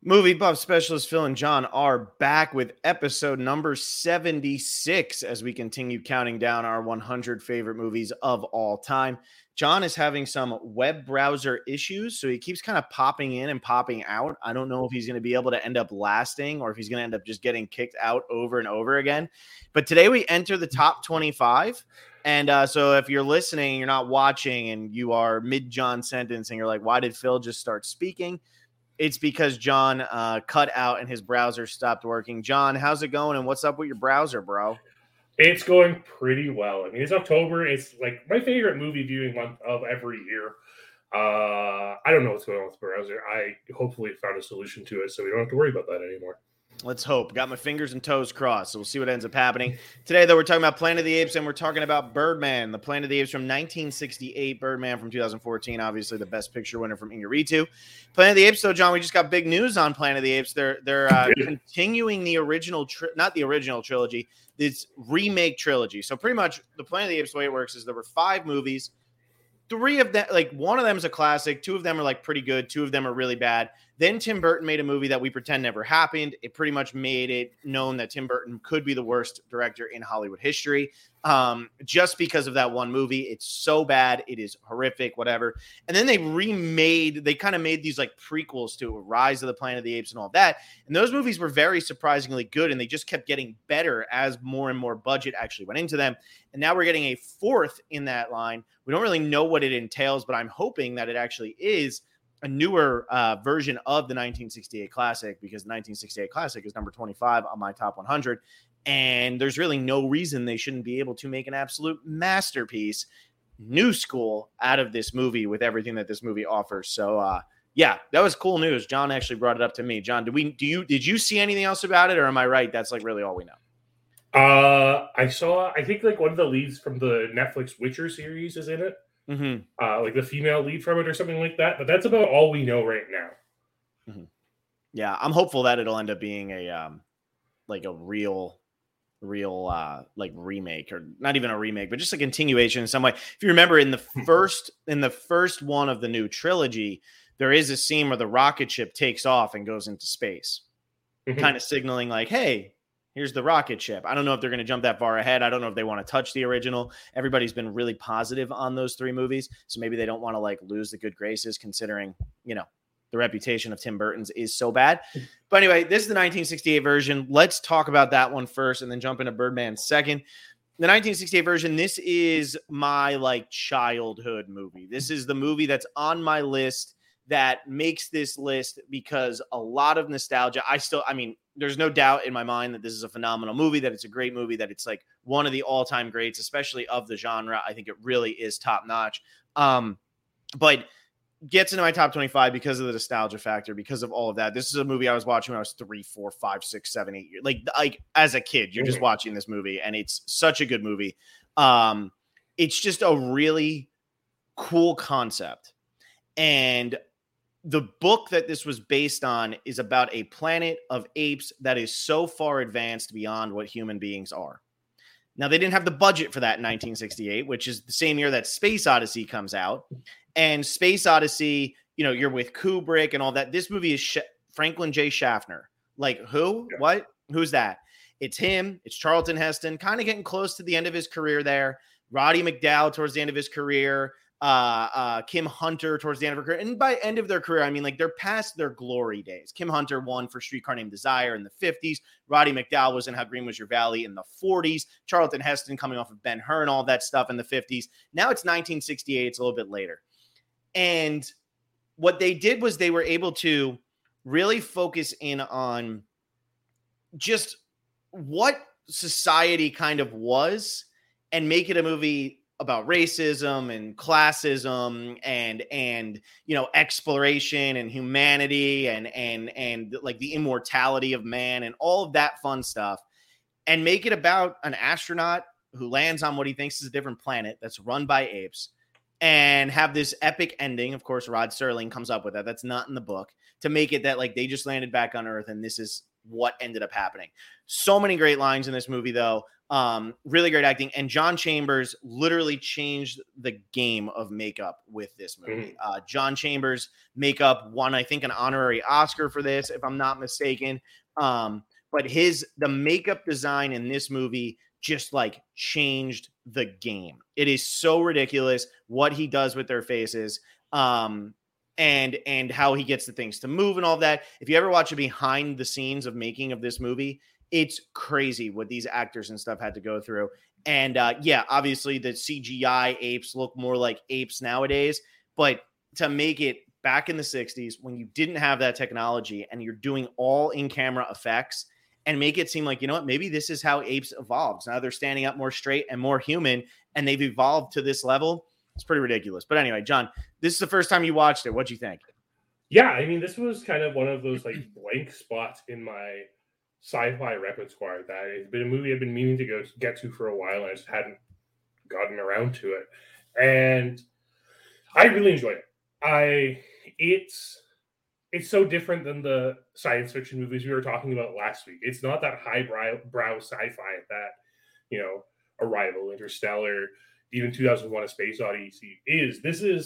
Movie buff specialist Phil and John are back with episode number 76 as we continue counting down our 100 favorite movies of all time. John is having some web browser issues, so he keeps kind of popping in and popping out. I don't know if he's going to be able to end up lasting or if he's going to end up just getting kicked out over and over again. But today we enter the top 25. And so if you're listening, you're not watching, and you are mid-John sentence and you're like, why did Phil just start speaking? It's because John cut out and his browser stopped working. John, how's it going? And what's up with your browser, bro? It's going pretty well. I mean, it's October. It's like my favorite movie viewing month of every year. I don't know what's going on with the browser. I hopefully found a solution to it so we don't have to worry about that anymore. Let's hope. Got my fingers and toes crossed, so we'll see what ends up happening. Today, though, we're talking about Planet of the Apes, and we're talking about Birdman, the Planet of the Apes from 1968, Birdman from 2014, obviously the Best Picture winner from Iñárritu. Planet of the Apes, though, John, we just got big news on Planet of the Apes. They're continuing the original, not the original trilogy, this remake trilogy. So pretty much the Planet of the Apes, the way it works is there were 5 movies. 3 of them, like one of them is a classic. 2 of them are like pretty good. 2 of them are really bad. Then Tim Burton made a movie that we pretend never happened. It pretty much made it known that Tim Burton could be the worst director in Hollywood history. Just because of that one movie. It's so bad. It is horrific, whatever. And then they kind of made these like prequels to Rise of the Planet of the Apes and all that. And those movies were very surprisingly good. And they just kept getting better as more and more budget actually went into them. And now we're getting a 4th in that line. We don't really know what it entails, but I'm hoping that it actually is a newer version of the 1968 classic, because the 1968 classic is number 25 on my top 100. And there's really no reason they shouldn't be able to make an absolute masterpiece, new school, out of this movie with everything that this movie offers. So, yeah, that was cool news. John actually brought it up to me. John, did you see anything else about it, or am I right? That's like really all we know. I think like one of the leads from the Netflix Witcher series is in it. Mm-hmm. Like the female lead from it or something like that. But that's about all we know right now. Mm-hmm. Yeah, I'm hopeful that it'll end up being a like a real like remake, or not even a remake, but just a continuation in some way. If you remember in the first one of the new trilogy, there is a scene where the rocket ship takes off and goes into space, kind of signaling like, hey, here's the rocket ship. I don't know if they're going to jump that far ahead. I don't know if they want to touch the original. Everybody's been really positive on those 3 movies. So maybe they don't want to like lose the good graces, considering, the reputation of Tim Burton's is so bad. But anyway, this is the 1968 version. Let's talk about that one first and then jump into Birdman second. The 1968 version, this is my like childhood movie. This is the movie that's on my list that makes this list because a lot of nostalgia. There's no doubt in my mind that this is a phenomenal movie, that it's a great movie, that it's like one of the all-time greats, especially of the genre. I think it really is top notch. But gets into my top 25 because of the nostalgia factor, because of all of that. This is a movie I was watching when I was 3, 4, 5, 6, 7, 8 years. Like as a kid, you're just watching this movie, and it's such a good movie. It's just a really cool concept. And the book that this was based on is about a planet of apes that is so far advanced beyond what human beings are. Now, they didn't have the budget for that in 1968, which is the same year that Space Odyssey comes out. And Space Odyssey, you're with Kubrick and all that. This movie is Franklin J. Schaffner. Like, who? Yeah. What? Who's that? It's him. It's Charlton Heston, kind of getting close to the end of his career there. Roddy McDowall towards the end of his career. Kim Hunter towards the end of her career. And by end of their career, I mean, like, they're past their glory days. Kim Hunter won for Streetcar Named Desire in the 50s. Roddy McDowall was in How Green Was Your Valley in the 40s. Charlton Heston coming off of Ben-Hur and all that stuff in the 50s. Now it's 1968. It's a little bit later. And what they did was they were able to really focus in on just what society kind of was and make it a movie about racism and classism and exploration and humanity and like the immortality of man and all of that fun stuff, and make it about an astronaut who lands on what he thinks is a different planet that's run by apes, and have this epic ending. Of course, Rod Serling comes up with that. That's not in the book, to make it that like they just landed back on Earth and this is what ended up happening. So many great lines in this movie, though. Really great acting. And John Chambers literally changed the game of makeup with this movie. John Chambers makeup won, I think, an honorary Oscar for this, if I'm not mistaken. But the makeup design in this movie just like changed the game. It is so ridiculous what he does with their faces. And how he gets the things to move and all that. If you ever watch a behind the scenes of making of this movie, it's crazy what these actors and stuff had to go through. And obviously the CGI apes look more like apes nowadays, but to make it back in the 60s when you didn't have that technology and you're doing all in-camera effects and make it seem like, you know what, maybe this is how apes evolved. Now they're standing up more straight and more human, and they've evolved to this level. It's pretty ridiculous. But anyway, John, this is the first time you watched it. What'd you think? Yeah, I mean, this was kind of one of those like blank spots in my sci-fi repertoire that it's been a movie I've been meaning to get to for a while, and I just hadn't gotten around to it. And I really enjoyed it. It's so different than the science fiction movies we were talking about last week. It's not that highbrow sci-fi that, you know, Arrival, Interstellar, even 2001: A Space Odyssey is.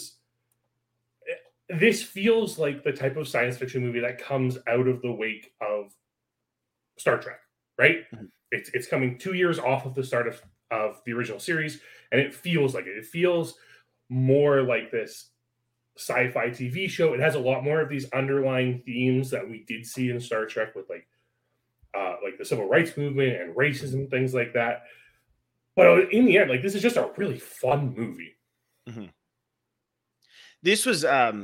This feels like the type of science fiction movie that comes out of the wake of Star Trek, right? Mm-hmm. It's coming 2 years off of the start of the original series, and it feels like it. It feels more like this sci-fi TV show. It has a lot more of these underlying themes that we did see in Star Trek with like the civil rights movement and racism, things like that. But in the end, like, this is just a really fun movie. Mm-hmm. This was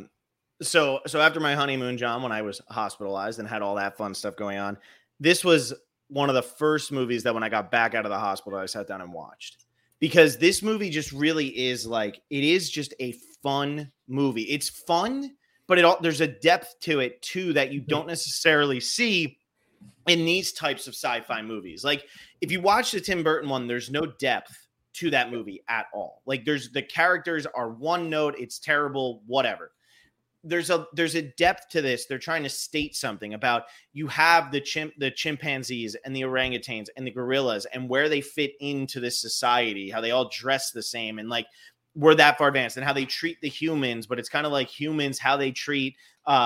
so after my honeymoon, John, when I was hospitalized and had all that fun stuff going on, this was one of the first movies that when I got back out of the hospital, I sat down and watched, because this movie just really is like, it is just a fun movie. It's fun, but there's a depth to it too that you don't necessarily see in these types of sci-fi movies. Like if you watch the Tim Burton one, there's no depth to that movie at all. Like the characters are one note. It's terrible, whatever. There's a depth to this. They're trying to state something about, you have the chimpanzees and the orangutans and the gorillas and where they fit into this society, how they all dress the same. And like, we're that far advanced, and how they treat the humans, but it's kind of like humans, how they treat,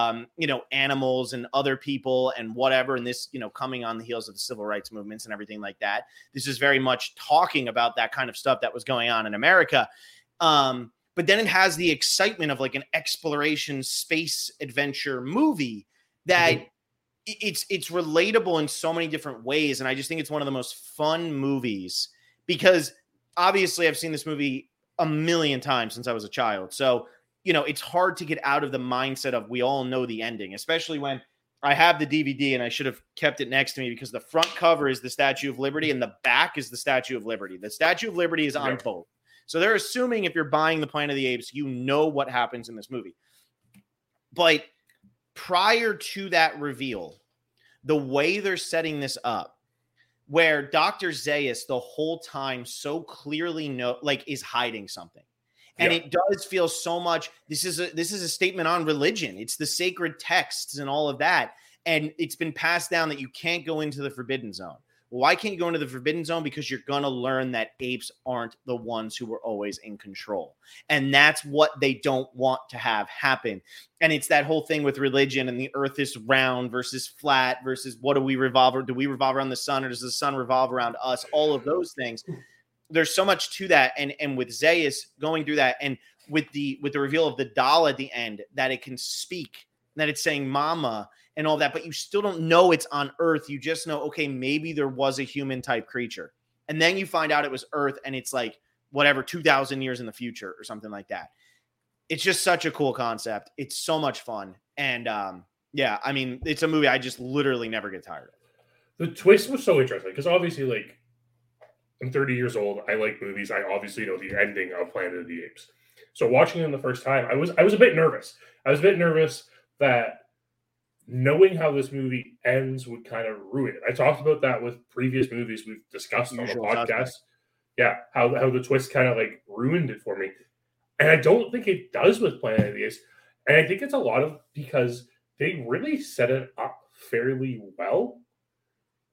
animals and other people and whatever. And this, coming on the heels of the civil rights movements and everything like that. This is very much talking about that kind of stuff that was going on in America. But then it has the excitement of like an exploration space adventure movie that it's relatable in so many different ways. And I just think it's one of the most fun movies, because obviously I've seen this movie a million times since I was a child. So, it's hard to get out of the mindset of, we all know the ending, especially when I have the DVD, and I should have kept it next to me, because the front cover is the Statue of Liberty and the back is the Statue of Liberty. The Statue of Liberty is on both. So they're assuming if you're buying the Planet of the Apes, you know what happens in this movie. But prior to that reveal, the way they're setting this up, where Dr. Zaius the whole time so clearly is hiding something. And it does feel so much, this is a statement on religion. It's the sacred texts and all of that. And it's been passed down that you can't go into the Forbidden Zone. Well, why can't you go into the Forbidden Zone? Because you're going to learn that apes aren't the ones who were always in control. And that's what they don't want to have happen. And it's that whole thing with religion and the earth is round versus flat versus what do we revolve around? Do we revolve around the sun, or does the sun revolve around us? All of those things. There's so much to that. And with Zaius going through that, and with the reveal of the doll at the end, that it can speak, that it's saying mama and all that, but you still don't know it's on Earth. You just know, okay, maybe there was a human type creature. And then you find out it was Earth, and it's like, whatever, 2,000 years in the future or something like that. It's just such a cool concept. It's so much fun. And I mean, it's a movie I just literally never get tired of. The twist was so interesting, because obviously, like, I'm 30 years old. I like movies. I obviously know the ending of Planet of the Apes. So watching it the first time, I was a bit nervous. I was a bit nervous that knowing how this movie ends would kind of ruin it. I talked about that with previous movies we've discussed on the podcast. Yeah, how the twist kind of like ruined it for me. And I don't think it does with Planet of the Apes. And I think it's a lot of because they really set it up fairly well.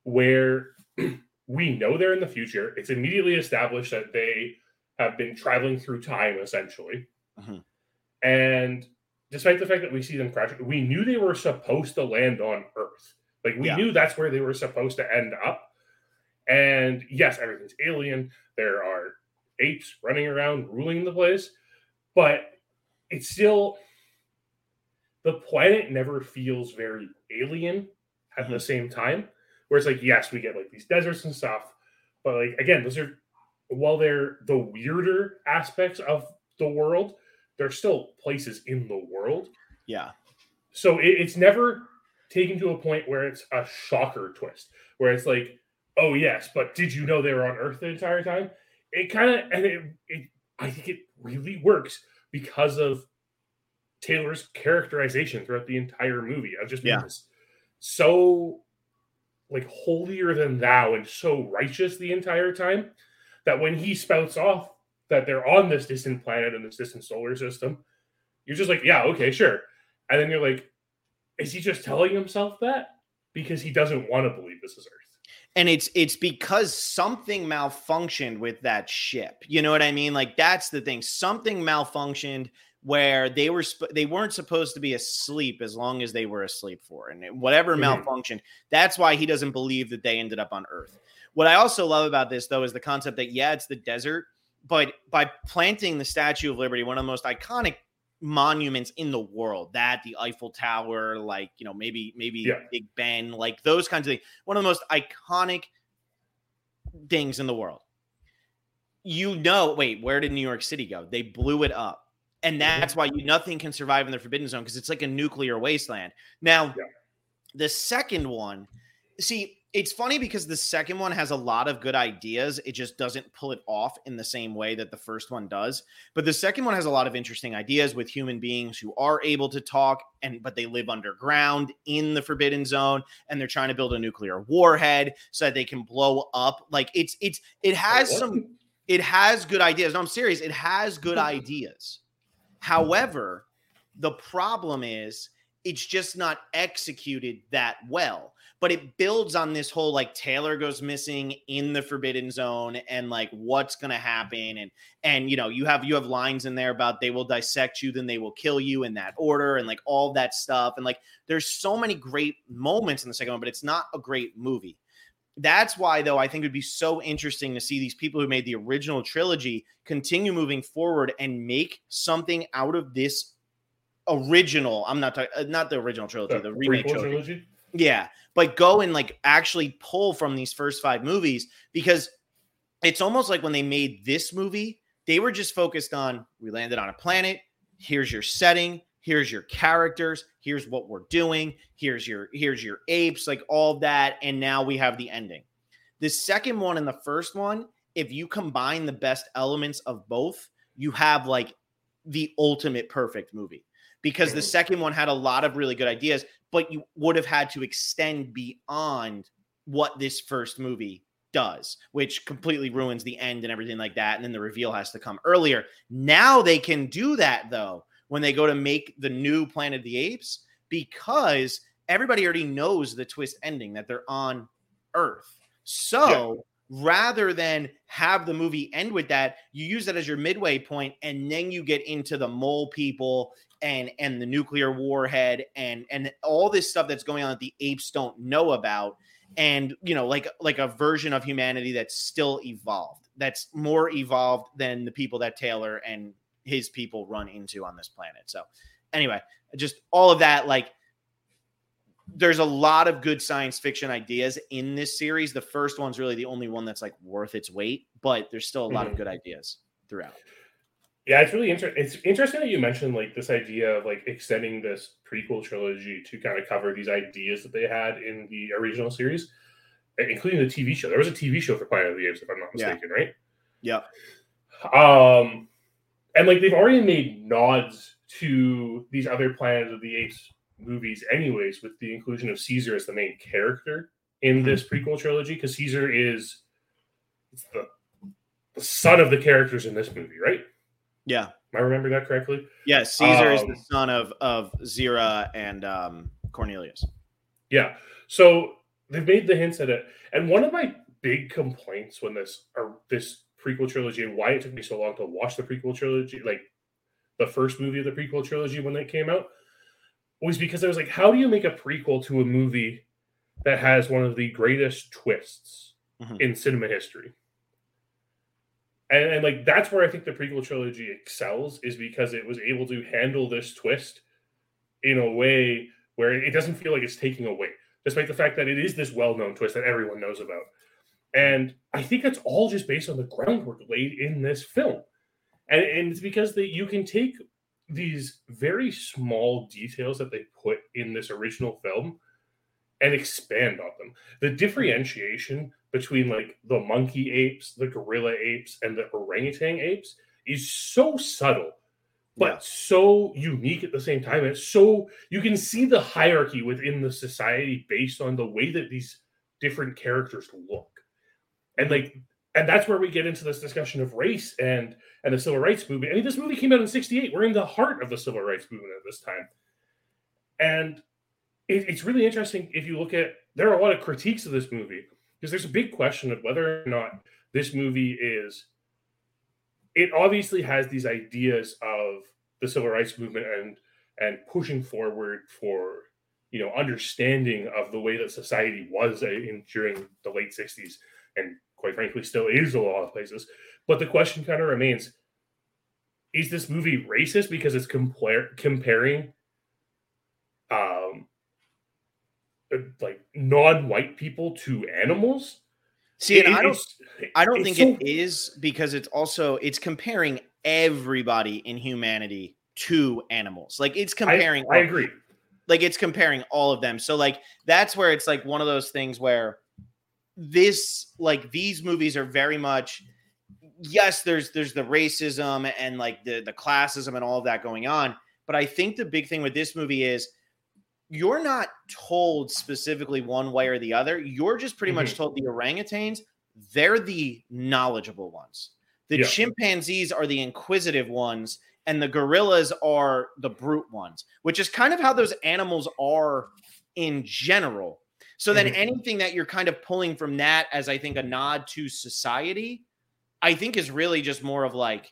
where we know they're in the future. It's immediately established that they have been traveling through time, essentially. Mhm. And despite the fact that we see them crash, we knew they were supposed to land on Earth. Like, we knew that's where they were supposed to end up. And yes, everything's alien. There are apes running around, ruling the place. But it's still, the planet never feels very alien at the same time. Where it's like, yes, we get like these deserts and stuff. But like, again, those are, while they're the weirder aspects of the world, they're still places in the world. Yeah. So it's never taken to a point where it's a shocker twist, where it's like, oh yes, but did you know they were on Earth the entire time? It kind of, and I think it really works because of Taylor's characterization throughout the entire movie of just being so like holier than thou and so righteous the entire time that when he spouts off that they're on this distant planet in this distant solar system, you're just like, yeah, okay, sure. And then you're like, is he just telling himself that? Because he doesn't want to believe this is Earth. And it's because something malfunctioned with that ship. You know what I mean? Like, that's the thing. Something malfunctioned where they weren't supposed to be asleep as long as they were asleep for. And whatever malfunctioned, that's why he doesn't believe that they ended up on Earth. What I also love about this, though, is the concept that, yeah, it's the desert, but by planting the Statue of Liberty, one of the most iconic monuments in the world, that the Eiffel Tower, like, you know, maybe Big Ben, like those kinds of things, one of the most iconic things in the world. You know, wait, where did New York City go? They blew it up. And that's why nothing can survive in the Forbidden Zone, because it's like a nuclear wasteland. Now, the second one, see, it's funny because the second one has a lot of good ideas. It just doesn't pull it off in the same way that the first one does. But the second one has a lot of interesting ideas with human beings who are able to talk, but they live underground in the Forbidden Zone, and they're trying to build a nuclear warhead so that they can blow up. Like, it has good ideas. No, I'm serious. It has good ideas. However, the problem is it's just not executed that well. But it builds on this whole, like, Taylor goes missing in the Forbidden Zone and like what's going to happen. And, you know, you have lines in there about they will dissect you, then they will kill you in that order, and like all that stuff. And like, there's so many great moments in the second one, but it's not a great movie. That's why, though, I think it would be so interesting to see these people who made the original trilogy continue moving forward and make something out of this original. I'm not the original trilogy, the remake trilogy. Yeah, but go and like actually pull from these first 5 movies, because it's almost like when they made this movie, they were just focused on, we landed on a planet. Here's your setting. Here's your characters. Here's what we're doing. Here's your apes, like all of that. And now we have the ending. The second one and the first one, if you combine the best elements of both, you have like the ultimate perfect movie, because the second one had a lot of really good ideas, but you would have had to extend beyond what this first movie does, which completely ruins the end and everything like that. And then the reveal has to come earlier. Now they can do that, though, when they go to make the new Planet of the Apes, because everybody already knows the twist ending, that they're on Earth. So rather than have the movie end with that, you use that as your midway point, and then you get into the mole people and the nuclear warhead and all this stuff that's going on that the apes don't know about. And, you know, like a version of humanity that's still evolved, that's more evolved than the people that Taylor and his people run into on this planet. So anyway, just all of that, like, there's a lot of good science fiction ideas in this series. The first one's really the only one that's like worth its weight, but there's still a lot of good ideas throughout. Yeah, it's really interesting. It's interesting that you mentioned like this idea of like extending this prequel trilogy to kind of cover these ideas that they had in the original series, including the TV show. There was a TV show for Planet of the Apes, if I'm not mistaken, right? Yeah. And like they've already made nods to these other Planet of the Apes movies anyways, with the inclusion of Caesar as the main character in this prequel trilogy, because Caesar is the son of the characters in this movie, right? Yeah. Am I remembering that correctly? Yeah, Caesar is the son of Zira and Cornelius. Yeah. So they've made the hints at it. And one of my big complaints when this prequel trilogy, and why it took me so long to watch the prequel trilogy, like the first movie of the prequel trilogy when it came out, was because I was like, how do you make a prequel to a movie that has one of the greatest twists in cinema history? And like that's where I think the prequel trilogy excels, is because it was able to handle this twist in a way where it doesn't feel like it's taking away, despite the fact that it is this well-known twist that everyone knows about. And I think that's all just based on the groundwork laid in this film. And it's because that you can take these very small details that they put in this original film and expand on them. The differentiation between like the monkey apes, the gorilla apes, and the orangutan apes is so subtle, but so unique at the same time. It's so, you can see the hierarchy within the society based on the way that these different characters look. And like, and that's where we get into this discussion of race and the civil rights movement. I mean, this movie came out in '68. We're in the heart of the civil rights movement at this time. And it's really interesting if you look at, there are a lot of critiques of this movie, because there's a big question of whether or not this movie is, it obviously has these ideas of the civil rights movement and pushing forward for, you know, understanding of the way that society was during the late 60s, and quite frankly still is a lot of places. But the question kind of remains, is this movie racist because it's comparing like non-white people to animals? See, and I don't think it is, because it's comparing everybody in humanity to animals. Like it's comparing. I agree. Like it's comparing all of them. So like that's where it's like one of those things where these movies are very much, yes, there's the racism and like the classism and all of that going on. But I think the big thing with this movie is, you're not told specifically one way or the other. You're just pretty much told the orangutans, they're the knowledgeable ones. The chimpanzees are the inquisitive ones, and the gorillas are the brute ones, which is kind of how those animals are in general. So then anything that you're kind of pulling from that as, I think, a nod to society, I think is really just more of like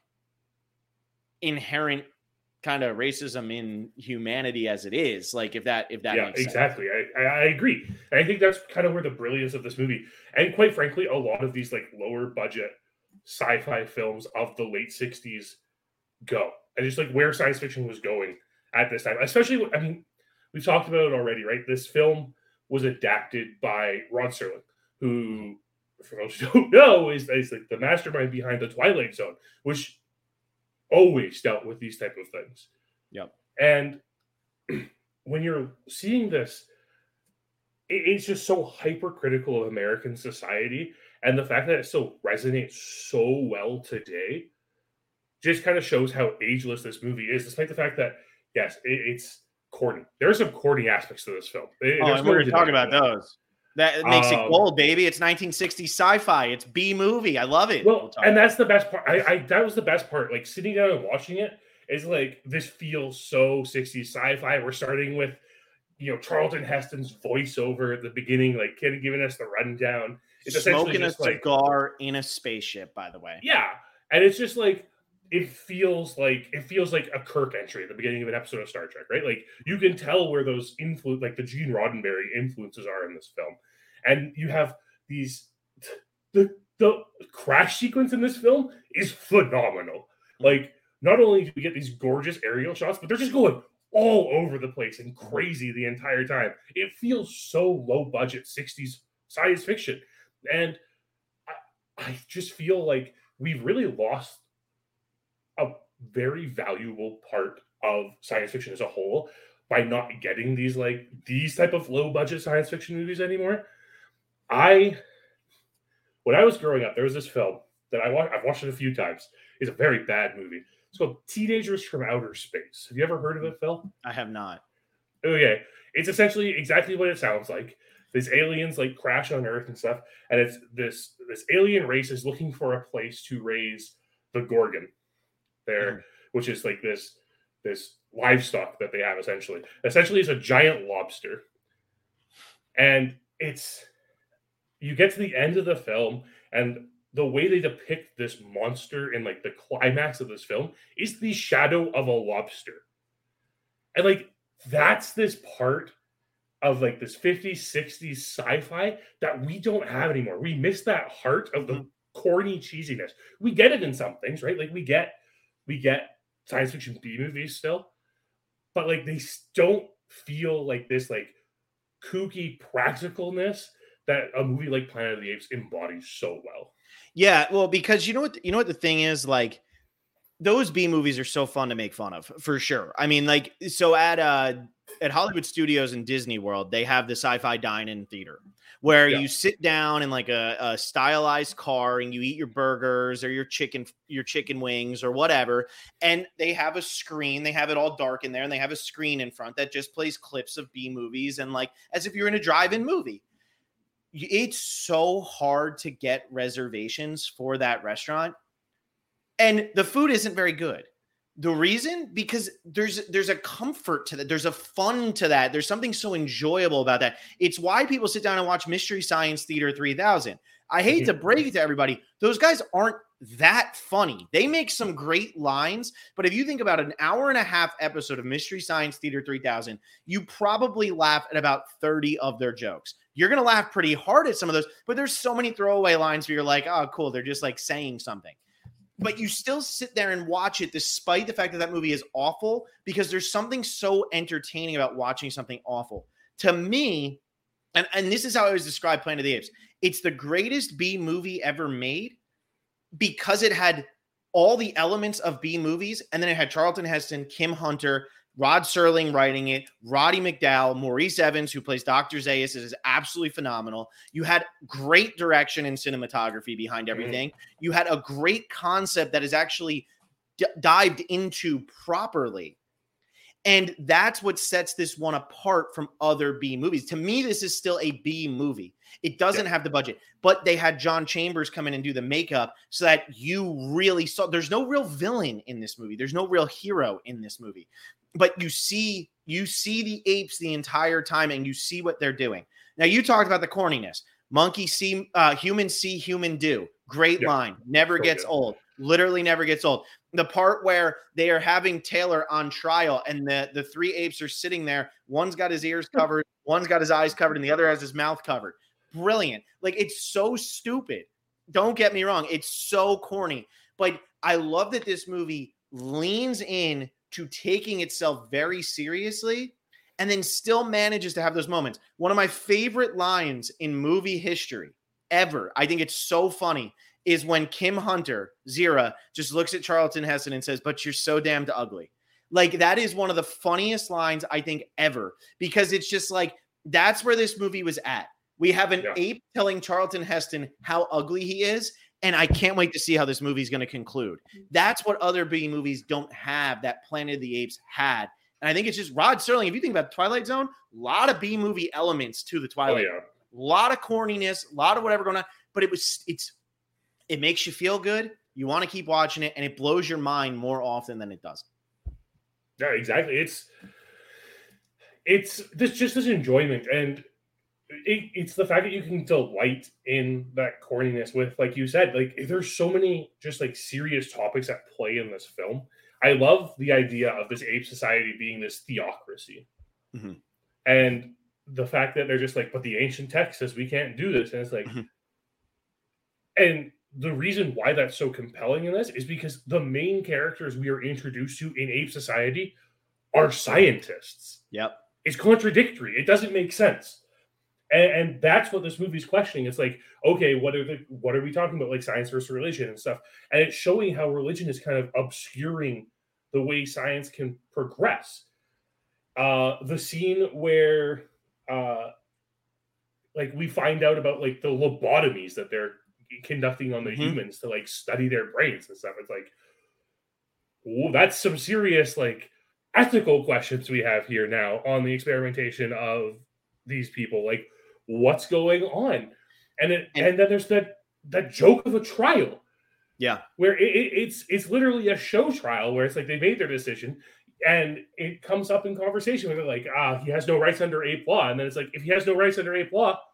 inherent kind of racism in humanity as it is, like if that makes sense. Exactly. I agree. And I think that's kind of where the brilliance of this movie, and quite frankly a lot of these like lower budget sci-fi films of the late 60s go, and just like where science fiction was going at this time. Especially, I mean, we've talked about it already, right? This film was adapted by Rod Serling, who, for those who don't know, is like the mastermind behind The Twilight Zone, which always dealt with these type of things. Yep. And when you're seeing this, it's just so hypercritical of American society, and the fact that it still resonates so well today just kind of shows how ageless this movie is, despite the fact that, yes, it's corny. There are some corny aspects to this film. And we're going to talk about those. That makes it gold, baby. It's 1960s sci-fi. It's B movie. I love it. Well, and that's the best part. That was the best part. Like sitting down and watching it is like, this feels so 60s sci-fi. We're starting with, you know, Charlton Heston's voiceover at the beginning, like giving us the rundown. It's smoking a cigar in a spaceship, by the way. Yeah, and it's just like, it feels like a Kirk entry at the beginning of an episode of Star Trek, right? Like you can tell where those like the Gene Roddenberry influences are in this film. And you have these, the crash sequence in this film is phenomenal. Like not only do we get these gorgeous aerial shots, but they're just going all over the place and crazy the entire time. It feels so low budget 60s science fiction. And I just feel like we've really lost a very valuable part of science fiction as a whole by not getting these type of low budget science fiction movies anymore. When I was growing up, there was this film that I've watched it a few times. It's a very bad movie. It's called Teenagers from Outer Space. Have you ever heard of it, Phil? I have not. Okay. It's essentially exactly what it sounds like. These aliens like crash on Earth and stuff, and it's this alien race is looking for a place to raise the Gorgon there, which is like this livestock that they have essentially. Essentially, it's a giant lobster. And you get to the end of the film, and the way they depict this monster in like the climax of this film is the shadow of a lobster. And like that's this part of like this 50s, 60s sci-fi that we don't have anymore. We miss that heart of the corny cheesiness. We get it in some things, right? Like we get science fiction B movies still, but like they don't feel like this like kooky practicalness that a movie like Planet of the Apes embodies so well. Yeah, well, because you know what the thing is, like those B movies are so fun to make fun of, for sure. I mean, like, so at Hollywood Studios and Disney World, they have the sci-fi dine-in theater where you sit down in like a stylized car and you eat your burgers or your chicken wings or whatever. And they have a screen, they have it all dark in there, and they have a screen in front that just plays clips of B movies, and like as if you're in a drive-in movie. It's so hard to get reservations for that restaurant. And the food isn't very good. The reason? Because there's a comfort to that. There's a fun to that. There's something so enjoyable about that. It's why people sit down and watch Mystery Science Theater 3000. I hate to break it to everybody. Those guys aren't that funny. They make some great lines, but if you think about an hour and a half episode of Mystery Science Theater 3000, you probably laugh at about 30 of their jokes. You're going to laugh pretty hard at some of those, but there's so many throwaway lines where you're like, oh, cool. They're just like saying something. But you still sit there and watch it despite the fact that that movie is awful, because there's something so entertaining about watching something awful. To me, and this is how I always describe Planet of the Apes, it's the greatest B movie ever made because it had all the elements of B movies, and then it had Charlton Heston, Kim Hunter, Rod Serling writing it, Roddy McDowall, Maurice Evans, who plays Dr. Zaius, is absolutely phenomenal. You had great direction and cinematography behind everything. You had a great concept that is actually dived into properly. And that's what sets this one apart from other B movies. To me, this is still a B movie. It doesn't have the budget, but they had John Chambers come in and do the makeup so that you really saw there's no real villain in this movie. There's no real hero in this movie. But you see the apes the entire time, and you see what they're doing. Now, you talked about the corniness. Monkey see, human do. Great line. Never gets old. Literally never gets old. The part where they are having Taylor on trial, and the three apes are sitting there. One's got his ears covered, one's got his eyes covered, and the other has his mouth covered. Brilliant. Like, it's so stupid. Don't get me wrong. It's so corny. But I love that this movie leans in to taking itself very seriously and then still manages to have those moments. One of my favorite lines in movie history ever, I think it's so funny, is when Kim Hunter, Zira, just looks at Charlton Heston and says, "But you're so damned ugly." Like, that is one of the funniest lines I think ever, because it's just like, that's where this movie was at. We have an ape telling Charlton Heston how ugly he is, and I can't wait to see how this movie is going to conclude. That's what other B movies don't have that Planet of the Apes had. And I think it's just Rod Serling. If you think about Twilight Zone, a lot of B movie elements to the Twilight Zone. A lot of corniness, a lot of whatever going on. But it makes you feel good. You want to keep watching it, and it blows your mind more often than it doesn't. Yeah, exactly. It's this enjoyment, and it's the fact that you can delight in that corniness with, like you said, like there's so many just like serious topics at play in this film. I love the idea of this ape society being this theocracy. Mm-hmm. And the fact that they're just like, but the ancient text says we can't do this. And it's like, and the reason why that's so compelling in this is because the main characters we are introduced to in ape society are scientists. Yep. It's contradictory. It doesn't make sense. And that's what this movie's questioning. It's like, okay, what are we talking about? Like science versus religion and stuff. And it's showing how religion is kind of obscuring the way science can progress. The scene where like we find out about like the lobotomies that they're conducting on the humans to like study their brains and stuff. It's like, oh, that's some serious like ethical questions we have here now on the experimentation of these people. Like, what's going on? And then there's that joke of a trial. Yeah. Where it's literally a show trial where it's like they made their decision and it comes up in conversation where they're like, he has no rights under ape law. And then it's like, if he has no rights under ape law,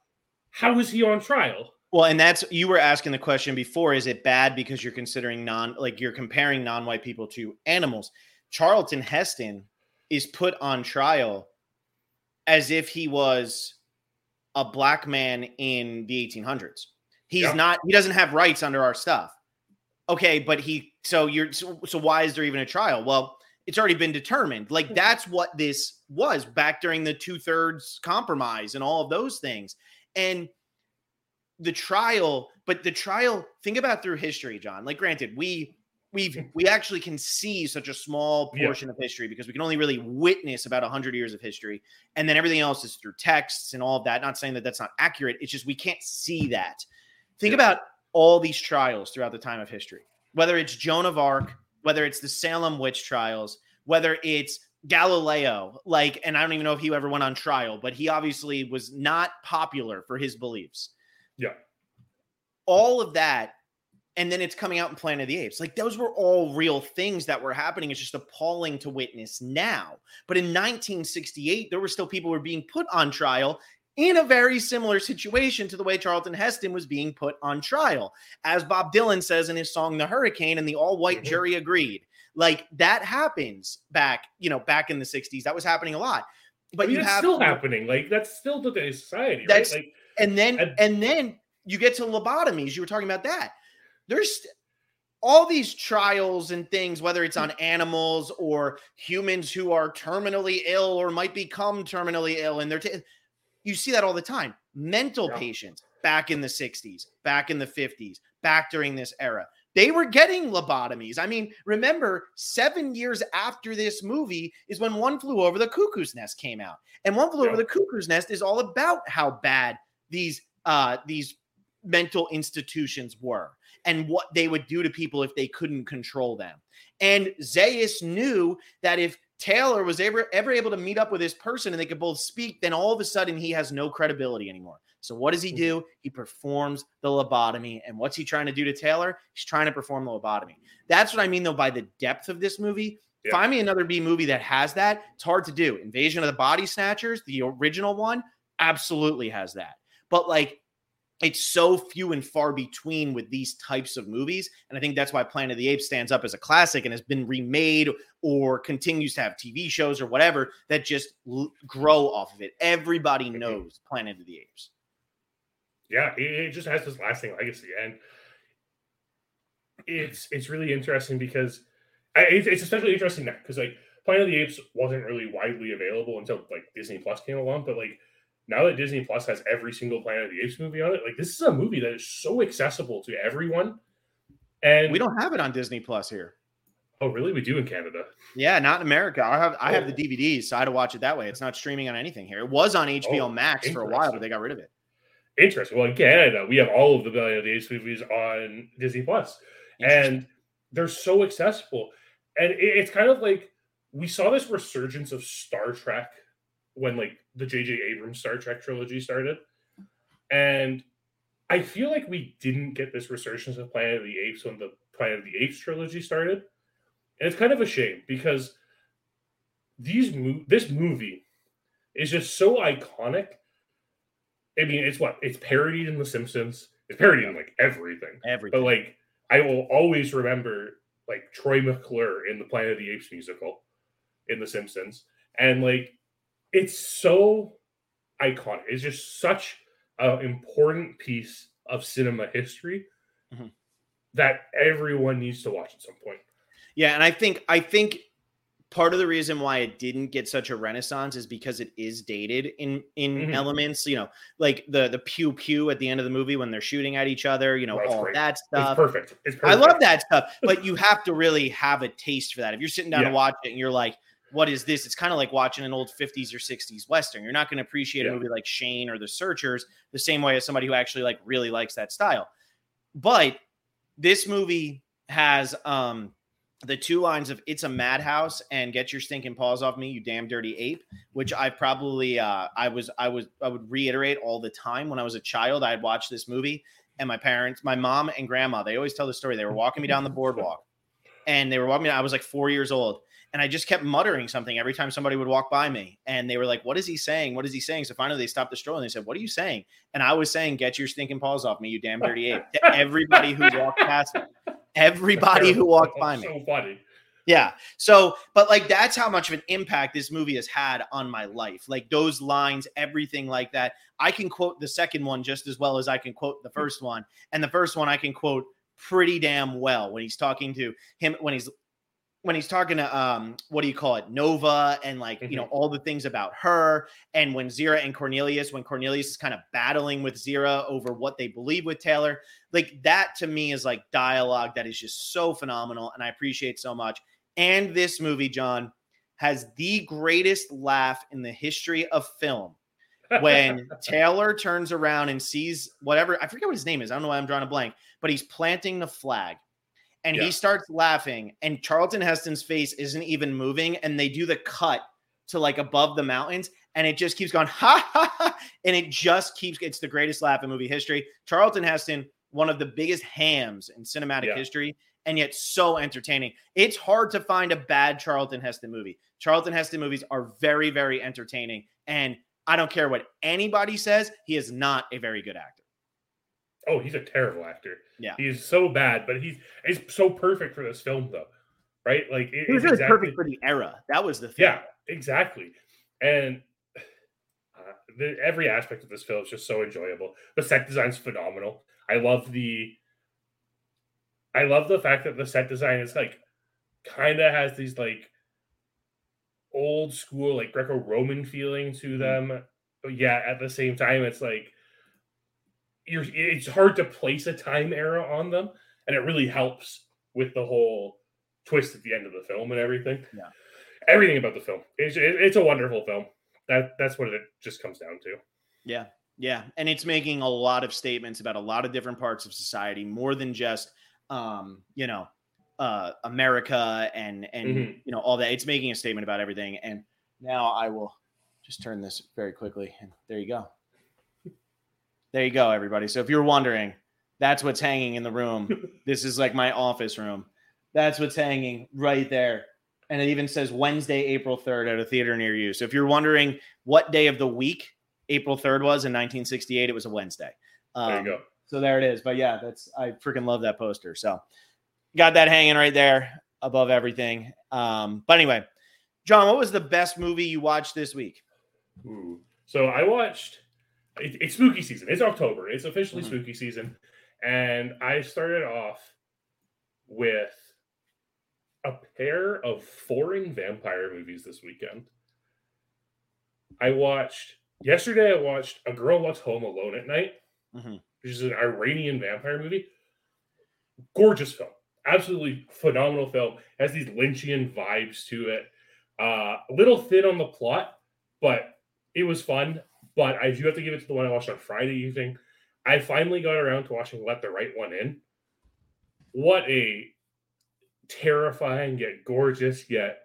how is he on trial? Well, and that's, you were asking the question before, is it bad because you're considering you're comparing non-white people to animals? Charlton Heston is put on trial as if he was a black man in the 1800s. He doesn't have rights under our stuff. Okay, but so why is there even a trial? Well, it's already been determined. Like, that's what this was back during the 2/3 compromise and all of those things. And the trial, think about through history, John. Like, granted, we actually can see such a small portion of history because we can only really witness about 100 years of history. And then everything else is through texts and all of that. Not saying that that's not accurate. It's just, we can't see that. Think about all these trials throughout the time of history, whether it's Joan of Arc, whether it's the Salem witch trials, whether it's Galileo, and I don't even know if he ever went on trial, but he obviously was not popular for his beliefs. Yeah. All of that. And then it's coming out in Planet of the Apes. Like, those were all real things that were happening. It's just appalling to witness now. But in 1968, there were still people who were being put on trial in a very similar situation to the way Charlton Heston was being put on trial. As Bob Dylan says in his song, The Hurricane, and the all-white jury agreed. Like, that happens back in the 60s. That was happening a lot. But it's still happening. Like, that's still today's society, right? Like, and then you get to lobotomies. You were talking about that. There's all these trials and things, whether it's on animals or humans who are terminally ill or might become terminally ill. And you see that all the time. Mental patients back in the 60s, back in the 50s, back during this era, they were getting lobotomies. I mean, remember, 7 years after this movie is when One Flew Over the Cuckoo's Nest came out. And One Flew Over the Cuckoo's Nest is all about how bad these mental institutions were and what they would do to people if they couldn't control them. And Zaius knew that if Taylor was ever able to meet up with this person and they could both speak, then all of a sudden he has no credibility anymore. So what does he do? He performs the lobotomy. And what's he trying to do to Taylor? He's trying to perform the lobotomy. That's what I mean, though, by the depth of this movie. Yeah. Find me another B movie that has that. It's hard to do. Invasion of the Body Snatchers, the original one, absolutely has that. But it's so few and far between with these types of movies. And I think that's why Planet of the Apes stands up as a classic and has been remade or continues to have TV shows or whatever that just grow off of it. Everybody knows Planet of the Apes. Yeah, it just has this lasting legacy. And it's really interesting because it's especially interesting now because Planet of the Apes wasn't really widely available until Disney Plus came along. But now that Disney Plus has every single Planet of the Apes movie on it, this is a movie that is so accessible to everyone. And we don't have it on Disney Plus here. Oh, really? We do in Canada. Yeah, not in America. I have the DVDs, so I had to watch it that way. It's not streaming on anything here. It was on HBO Max for a while, but they got rid of it. Interesting. Well, in Canada, we have all of the Planet of the Apes movies on Disney Plus, and they're so accessible. And it's kind of we saw this resurgence of Star Trek when the J.J. Abrams Star Trek trilogy started. And I feel like we didn't get this resurgence of Planet of the Apes when the Planet of the Apes trilogy started. And it's kind of a shame because this movie is just so iconic. I mean, it's parodied in The Simpsons. It's parodied in everything. Everything. But I will always remember Troy McClure in the Planet of the Apes musical in The Simpsons. And it's so iconic. It's just such an important piece of cinema history that everyone needs to watch at some point. Yeah, and I think part of the reason why it didn't get such a renaissance is because it is dated in elements, the pew pew at the end of the movie when they're shooting at each other, all great. That stuff. It's perfect. I love that stuff, but you have to really have a taste for that. If you're sitting down to watch it and you're like, what is this? It's kind of like watching an old 50s or 60s Western. You're not going to appreciate a movie like Shane or The Searchers the same way as somebody who actually really likes that style. But this movie has the two lines of "It's a madhouse" and "Get your stinking paws off me, you damn dirty ape," which I probably I would reiterate all the time when I was a child. I had watched this movie, and my parents, my mom and grandma, they always tell the story. They were walking me down the boardwalk, and they were walking me down. I was 4 years old. And I just kept muttering something every time somebody would walk by me. And they were like, what is he saying? What is he saying? So finally they stopped the stroll and they said, what are you saying? And I was saying, get your stinking paws off me, you damn dirty ape. To everybody who walked past me. Everybody who walked by me. So funny. Yeah. So, but like, that's how much of an impact this movie has had on my life. Like those lines, everything like that. I can quote the second one just as well as I can quote the first one. And the first one I can quote pretty damn well when he's talking to him, when he's talking to, what do you call it? Nova and like, you know, all the things about her. And when Zira and Cornelius, when Cornelius is kind of battling with Zira over what they believe with Taylor, like that to me is like dialogue that is just so phenomenal. And I appreciate so much. And this movie, John, has the greatest laugh in the history of film. When Taylor turns around and sees whatever, I forget what his name is. I don't know why I'm drawing a blank, but he's planting the flag and he starts laughing and Charlton Heston's face isn't even moving. And they do the cut to like above the mountains and it just keeps going, ha, ha, ha. And it just keeps, it's the greatest laugh in movie history. Charlton Heston, one of the biggest hams in cinematic history. And yet so entertaining. It's hard to find a bad Charlton Heston movie. Charlton Heston movies are very, very entertaining. And I don't care what anybody says, he is not a very good actor. Oh, he's a terrible actor. Yeah. He's so bad, but he's so perfect for this film, though. Right? Like he was really perfect for the era. That was the thing. Yeah, exactly. And every aspect of this film is just so enjoyable. The set design's phenomenal. I love the fact that the set design is like kind of has these like old school like Greco-Roman feeling to them. But yeah, at the same time, it's like it's hard to place a time era on them, and it really helps with the whole twist at the end of the film and everything. Yeah, everything about the film. It's a wonderful film. That's what it just comes down to. Yeah, yeah, and it's making a lot of statements about a lot of different parts of society, more than just America and you know all that. It's making a statement about everything. And now I will just turn this very quickly, and there you go. There you go, everybody. So if you're wondering, that's what's hanging in the room. This is like my office room. That's what's hanging right there. And it even says Wednesday, April 3rd at a theater near you. So if you're wondering what day of the week April 3rd was in 1968, it was a Wednesday. There you go. So there it is. But yeah, I freaking love that poster. So got that hanging right there above everything. But anyway, John, what was the best movie you watched this week? So I watched, it's spooky season. It's October. It's officially spooky season. And I started off with a pair of foreign vampire movies this weekend. Yesterday I watched A Girl Walks Home Alone at Night, which is an Iranian vampire movie. Gorgeous film. Absolutely phenomenal film. Has these Lynchian vibes to it. A little thin on the plot, but it was fun. But I do have to give it to the one I watched on Friday evening. I finally got around to watching Let the Right One In. What a terrifying yet gorgeous yet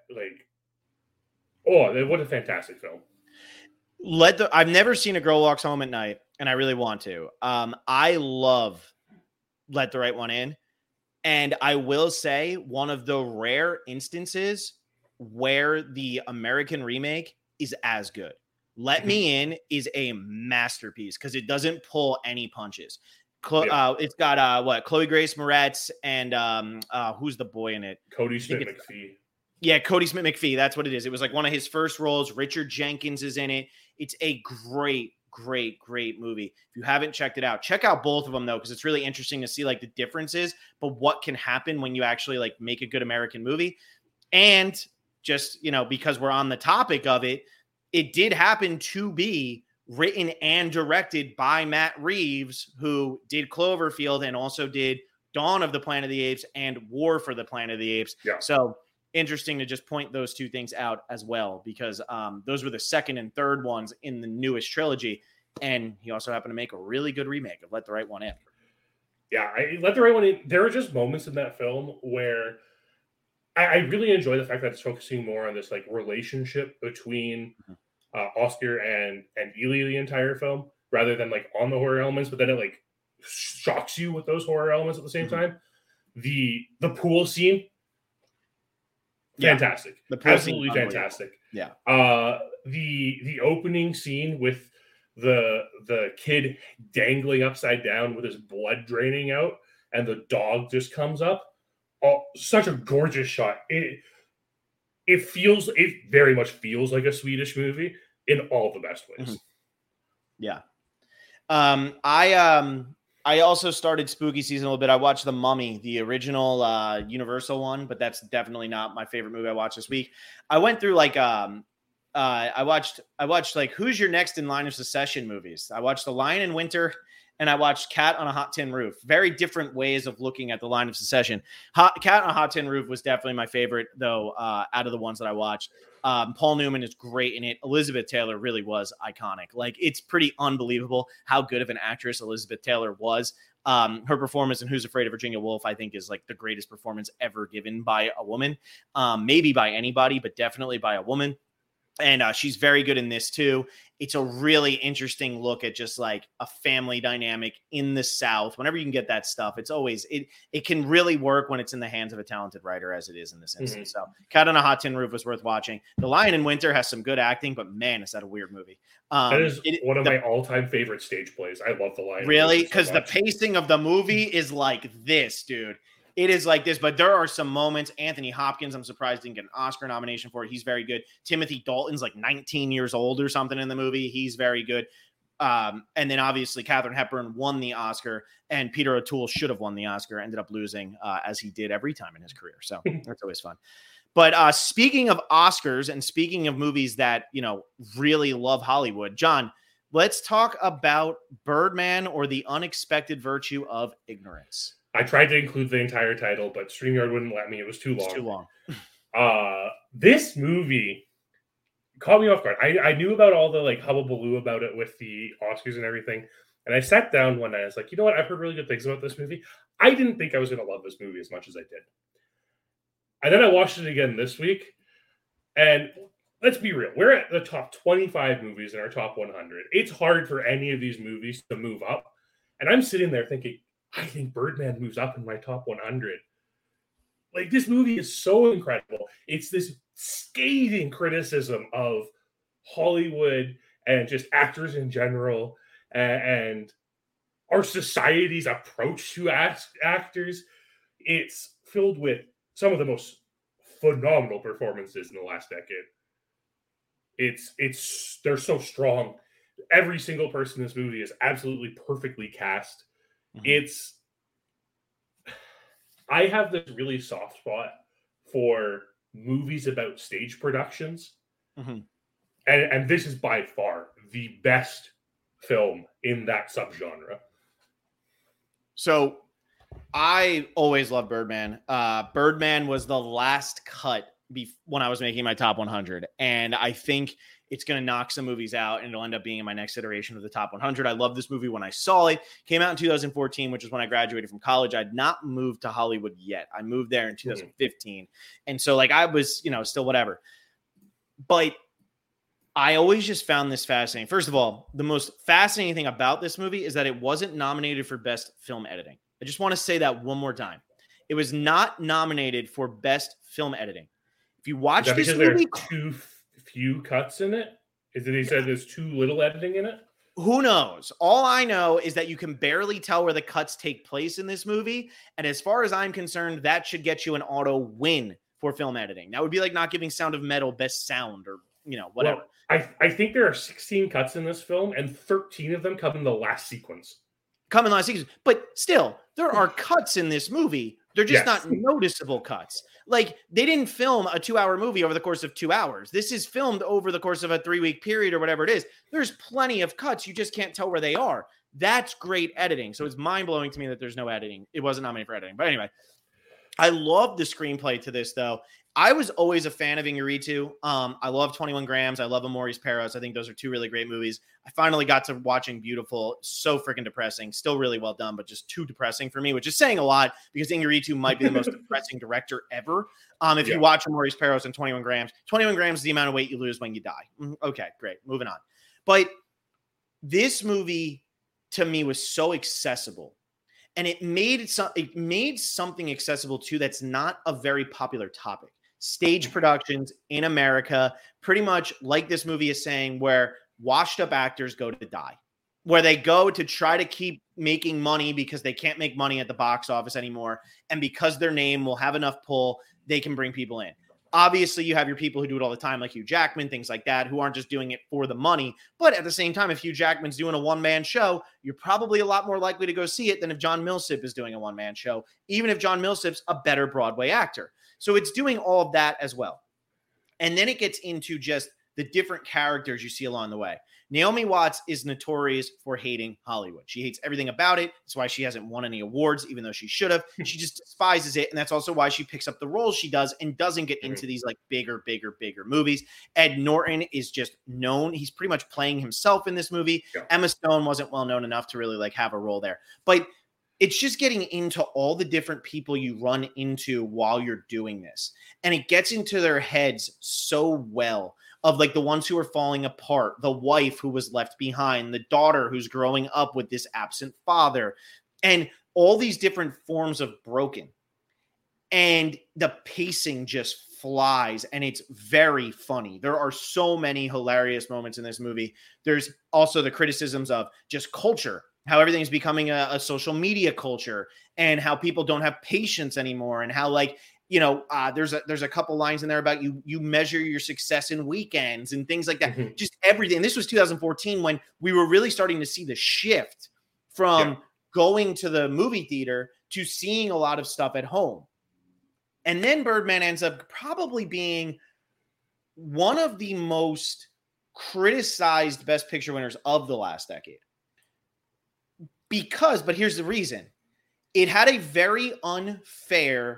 what a fantastic film. I've never seen A Girl Walks Home at Night, and I really want to. I love Let the Right One In, and I will say one of the rare instances where the American remake is as good. Let Me In is a masterpiece because it doesn't pull any punches. It's got Chloe Grace Moretz and who's the boy in it? Cody Smith-McPhee. Yeah, Cody Smith-McPhee. That's what it is. It was like one of his first roles. Richard Jenkins is in it. It's a great movie. If you haven't checked it out, check out both of them though, because it's really interesting to see like the differences, but what can happen when you actually like make a good American movie. And just, because we're on the topic of it, it did happen to be written and directed by Matt Reeves, who did Cloverfield and also did Dawn of the Planet of the Apes and War for the Planet of the Apes. Yeah. So interesting to just point those two things out as well, because those were the second and third ones in the newest trilogy. And he also happened to make a really good remake of Let the Right One In. Yeah, Let the Right One In. There are just moments in that film where I really enjoy the fact that it's focusing more on this like relationship between Oscar and Ely the entire film, rather than like on the horror elements, but then it like shocks you with those horror elements at the same time. The pool scene, fantastic. The pool Absolutely fantastic. Yeah. The opening scene with the kid dangling upside down with his blood draining out and the dog just comes up. Oh, such a gorgeous shot. It very much feels like a Swedish movie in all the best ways. Mm-hmm. Yeah. I also started spooky season a little bit. I watched The Mummy, the original Universal one, but that's definitely not my favorite movie I watched this week. I went through like I watched like Who's Your Next in Line of Succession movies. I watched The Lion in Winter and I watched Cat on a Hot Tin Roof. Very different ways of looking at the Line of Succession. Cat on a Hot Tin Roof was definitely my favorite, though, out of the ones that I watched. Paul Newman is great in it. Elizabeth Taylor really was iconic. Like, it's pretty unbelievable how good of an actress Elizabeth Taylor was. Her performance in Who's Afraid of Virginia Woolf, I think, is like the greatest performance ever given by a woman. Maybe by anybody, but definitely by a woman. And she's very good in this too. It's a really interesting look at just like a family dynamic in the South. Whenever you can get that stuff, it's always, it can really work when it's in the hands of a talented writer, as it is in this instance. So Cat on a Hot Tin Roof was worth watching. The Lion in Winter has some good acting, but man, is that a weird movie. That is one of my all-time favorite stage plays. I love The Lion. Really? Because the pacing of the movie is like this, dude. It is like this, but there are some moments. Anthony Hopkins, I'm surprised didn't get an Oscar nomination for it. He's very good. Timothy Dalton's like 19 years old or something in the movie. He's very good. And then obviously Katharine Hepburn won the Oscar, and Peter O'Toole should have won the Oscar, ended up losing as he did every time in his career. So that's always fun. But speaking of Oscars and speaking of movies that, you know, really love Hollywood, John, let's talk about Birdman, or The Unexpected Virtue of Ignorance. I tried to include the entire title, but StreamYard wouldn't let me. It was too long. It's too long. This movie caught me off guard. I knew about all the like hubbubaloo about it with the Oscars and everything. And I sat down one night. I was like, you know what? I've heard really good things about this movie. I didn't think I was going to love this movie as much as I did. And then I watched it again this week. And let's be real. We're at the top 25 movies in our top 100. It's hard for any of these movies to move up. And I'm sitting there thinking, I think Birdman moves up in my top 100. Like, this movie is so incredible. It's this scathing criticism of Hollywood and just actors in general and our society's approach to actors. It's filled with some of the most phenomenal performances in the last decade. They're so strong. Every single person in this movie is absolutely perfectly cast. I have this really soft spot for movies about stage productions. And this is by far the best film in that subgenre. So I always loved Birdman. Birdman was the last cut when I was making my top 100. And I think it's going to knock some movies out, and it'll end up being in my next iteration of the top 100. I love this movie when I saw it. Came out in 2014, which is when I graduated from college. I'd not moved to Hollywood yet. I moved there in 2015. And so like I was, you know, still whatever. But I always just found this fascinating. First of all, the most fascinating thing about this movie is that it wasn't nominated for Best Film Editing. I just want to say that one more time. It was not nominated for Best Film Editing. If you watch this movie, too few cuts in it? Is it he said there's too little editing in it? Who knows? All I know is that you can barely tell where the cuts take place in this movie. And as far as I'm concerned, that should get you an auto win for film editing. That would be like not giving Sound of Metal best sound or, you know, whatever. Well, I think there are 16 cuts in this film, and 13 of them come in the last sequence. But still, there are cuts in this movie. They're just not noticeable cuts. Like, they didn't film a 2-hour movie over the course of 2 hours. This is filmed over the course of a 3-week period or whatever it is. There's plenty of cuts. You just can't tell where they are. That's great editing. So it's mind-blowing to me that there's no editing. It wasn't nominated for editing. But anyway, I love the screenplay to this, though. I was always a fan of Iñárritu. I love 21 Grams. I love Amores Perros. I think those are two really great movies. I finally got to watching Beautiful. So freaking depressing. Still really well done, but just too depressing for me, which is saying a lot because Iñárritu might be the most depressing director ever. If you watch Amores Perros and 21 Grams, 21 grams is the amount of weight you lose when you die. Okay, great. Moving on. But this movie, to me, was so accessible. And it made something accessible, too, that's not a very popular topic. stage productions in America, pretty much like this movie is saying, where washed up actors go to die, where they go to try to keep making money because they can't make money at the box office anymore. And because their name will have enough pull, they can bring people in. Obviously, you have your people who do it all the time, like Hugh Jackman, things like that, who aren't just doing it for the money. But at the same time, if Hugh Jackman's doing a one-man show, you're probably a lot more likely to go see it than if John Millsap is doing a one-man show, even if John Millsap's a better Broadway actor. So it's doing all of that as well. And then it gets into just the different characters you see along the way. Naomi Watts is notorious for hating Hollywood. She hates everything about it. That's why she hasn't won any awards, even though she should have. She just despises it. And that's also why she picks up the roles she does and doesn't get into these like bigger movies. Ed Norton is just known. He's pretty much playing himself in this movie. Yeah. Emma Stone wasn't well known enough to really like have a role there. But it's just getting into all the different people you run into while you're doing this. And it gets into their heads so well, of like the ones who are falling apart, the wife who was left behind, the daughter who's growing up with this absent father, and all these different forms of broken. And the pacing just flies, and it's very funny. There are so many hilarious moments in this movie. There's also the criticisms of just culture, how everything's becoming a social media culture, and how people don't have patience anymore, and how like, you know, there's a couple lines in there about you measure your success in weekends and things like that. Mm-hmm. Just everything. And this was 2014 when we were really starting to see the shift from going to the movie theater to seeing a lot of stuff at home. And then Birdman ends up probably being one of the most criticized Best Picture winners of the last decade. But here's the reason. It had a very unfair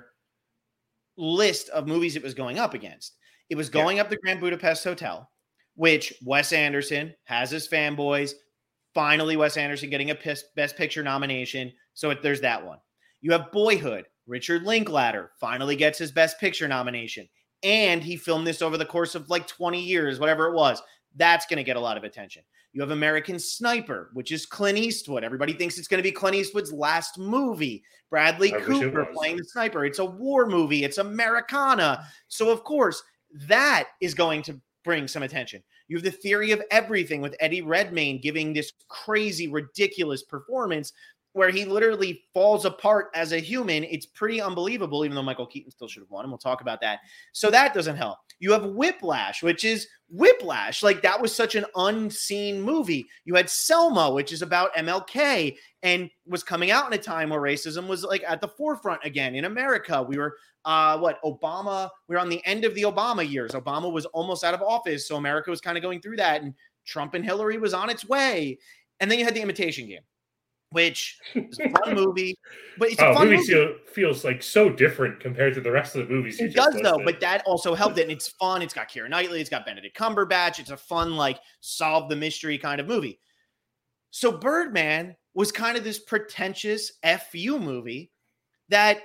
list of movies it was going up against. It was going up the Grand Budapest Hotel, which Wes Anderson has his fanboys. Finally, Wes Anderson getting a Best Picture nomination. So there's that one. You have Boyhood. Richard Linklater finally gets his Best Picture nomination. And he filmed this over the course of like 20 years, whatever it was. That's going to get a lot of attention. You have American Sniper, which is Clint Eastwood. Everybody thinks it's going to be Clint Eastwood's last movie. Bradley Cooper playing the sniper. It's a war movie. It's Americana. So, of course, that is going to bring some attention. You have The Theory of Everything with Eddie Redmayne giving this crazy, ridiculous performance where he literally falls apart as a human. It's pretty unbelievable, even though Michael Keaton still should have won, and we'll talk about that. So that doesn't help. You have Whiplash, which is Whiplash. Like, that was such an unseen movie. You had Selma, which is about MLK and was coming out in a time where racism was like at the forefront again in America. We were, Obama, we were on the end of the Obama years. Obama was almost out of office. So America was kind of going through that, and Trump and Hillary was on its way. And then you had The Imitation Game, which is a fun movie, but it's a fun movie. Feels like so different compared to the rest of the movies. It does though, but that also helped it. And it's fun. It's got Keira Knightley. It's got Benedict Cumberbatch. It's a fun, like, solve the mystery kind of movie. So Birdman was kind of this pretentious FU movie that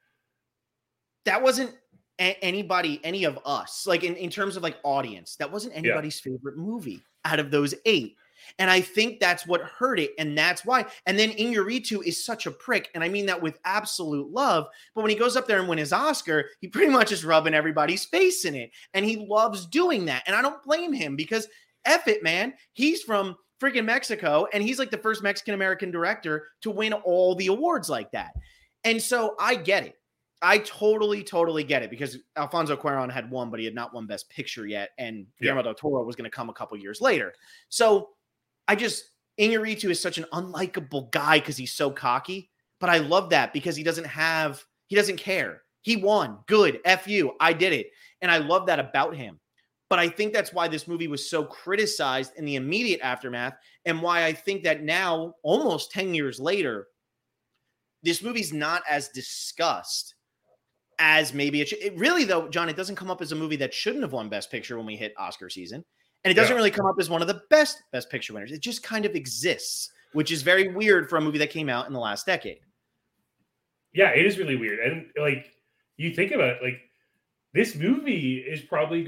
wasn't any of us, like in terms of like audience, that wasn't anybody's favorite movie out of those 8. And I think that's what hurt it. And that's why. And then Iñárritu is such a prick. And I mean that with absolute love. But when he goes up there and wins his Oscar, he pretty much is rubbing everybody's face in it. And he loves doing that. And I don't blame him because F it, man. He's from freaking Mexico. And he's like the first Mexican-American director to win all the awards like that. And so I get it. I totally get it because Alfonso Cuarón had won, but he had not won Best Picture yet. And Guillermo del Toro was going to come a couple years later. So Iñárritu is such an unlikable guy because he's so cocky, but I love that because he doesn't care. He won. Good. F you. I did it. And I love that about him. But I think that's why this movie was so criticized in the immediate aftermath and why I think that now, almost 10 years later, this movie's not as discussed as maybe it really, though, John, it doesn't come up as a movie that shouldn't have won Best Picture when we hit Oscar season. And it doesn't really come up as one of the Best Picture winners. It just kind of exists, which is very weird for a movie that came out in the last decade. Yeah, it is really weird. And like, you think about it, like, this movie is probably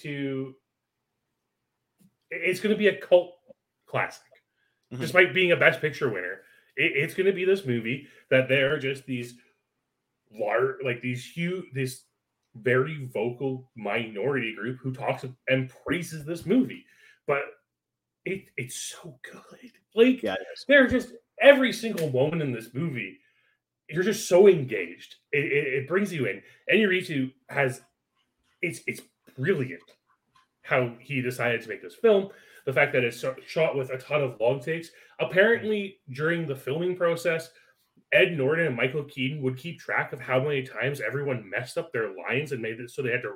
it's going to be a cult classic, despite being a Best Picture winner. It's going to be this movie that there are just these large, like these huge, this very vocal minority group who talks and praises this movie. But it's so good. Like, they're just every single moment in this movie, you're just so engaged. It brings you in. Inarritu has it's brilliant how he decided to make this film. The fact that it's shot with a ton of long takes. Apparently, during the filming process, Ed Norton and Michael Keaton would keep track of how many times everyone messed up their lines and made it so they had to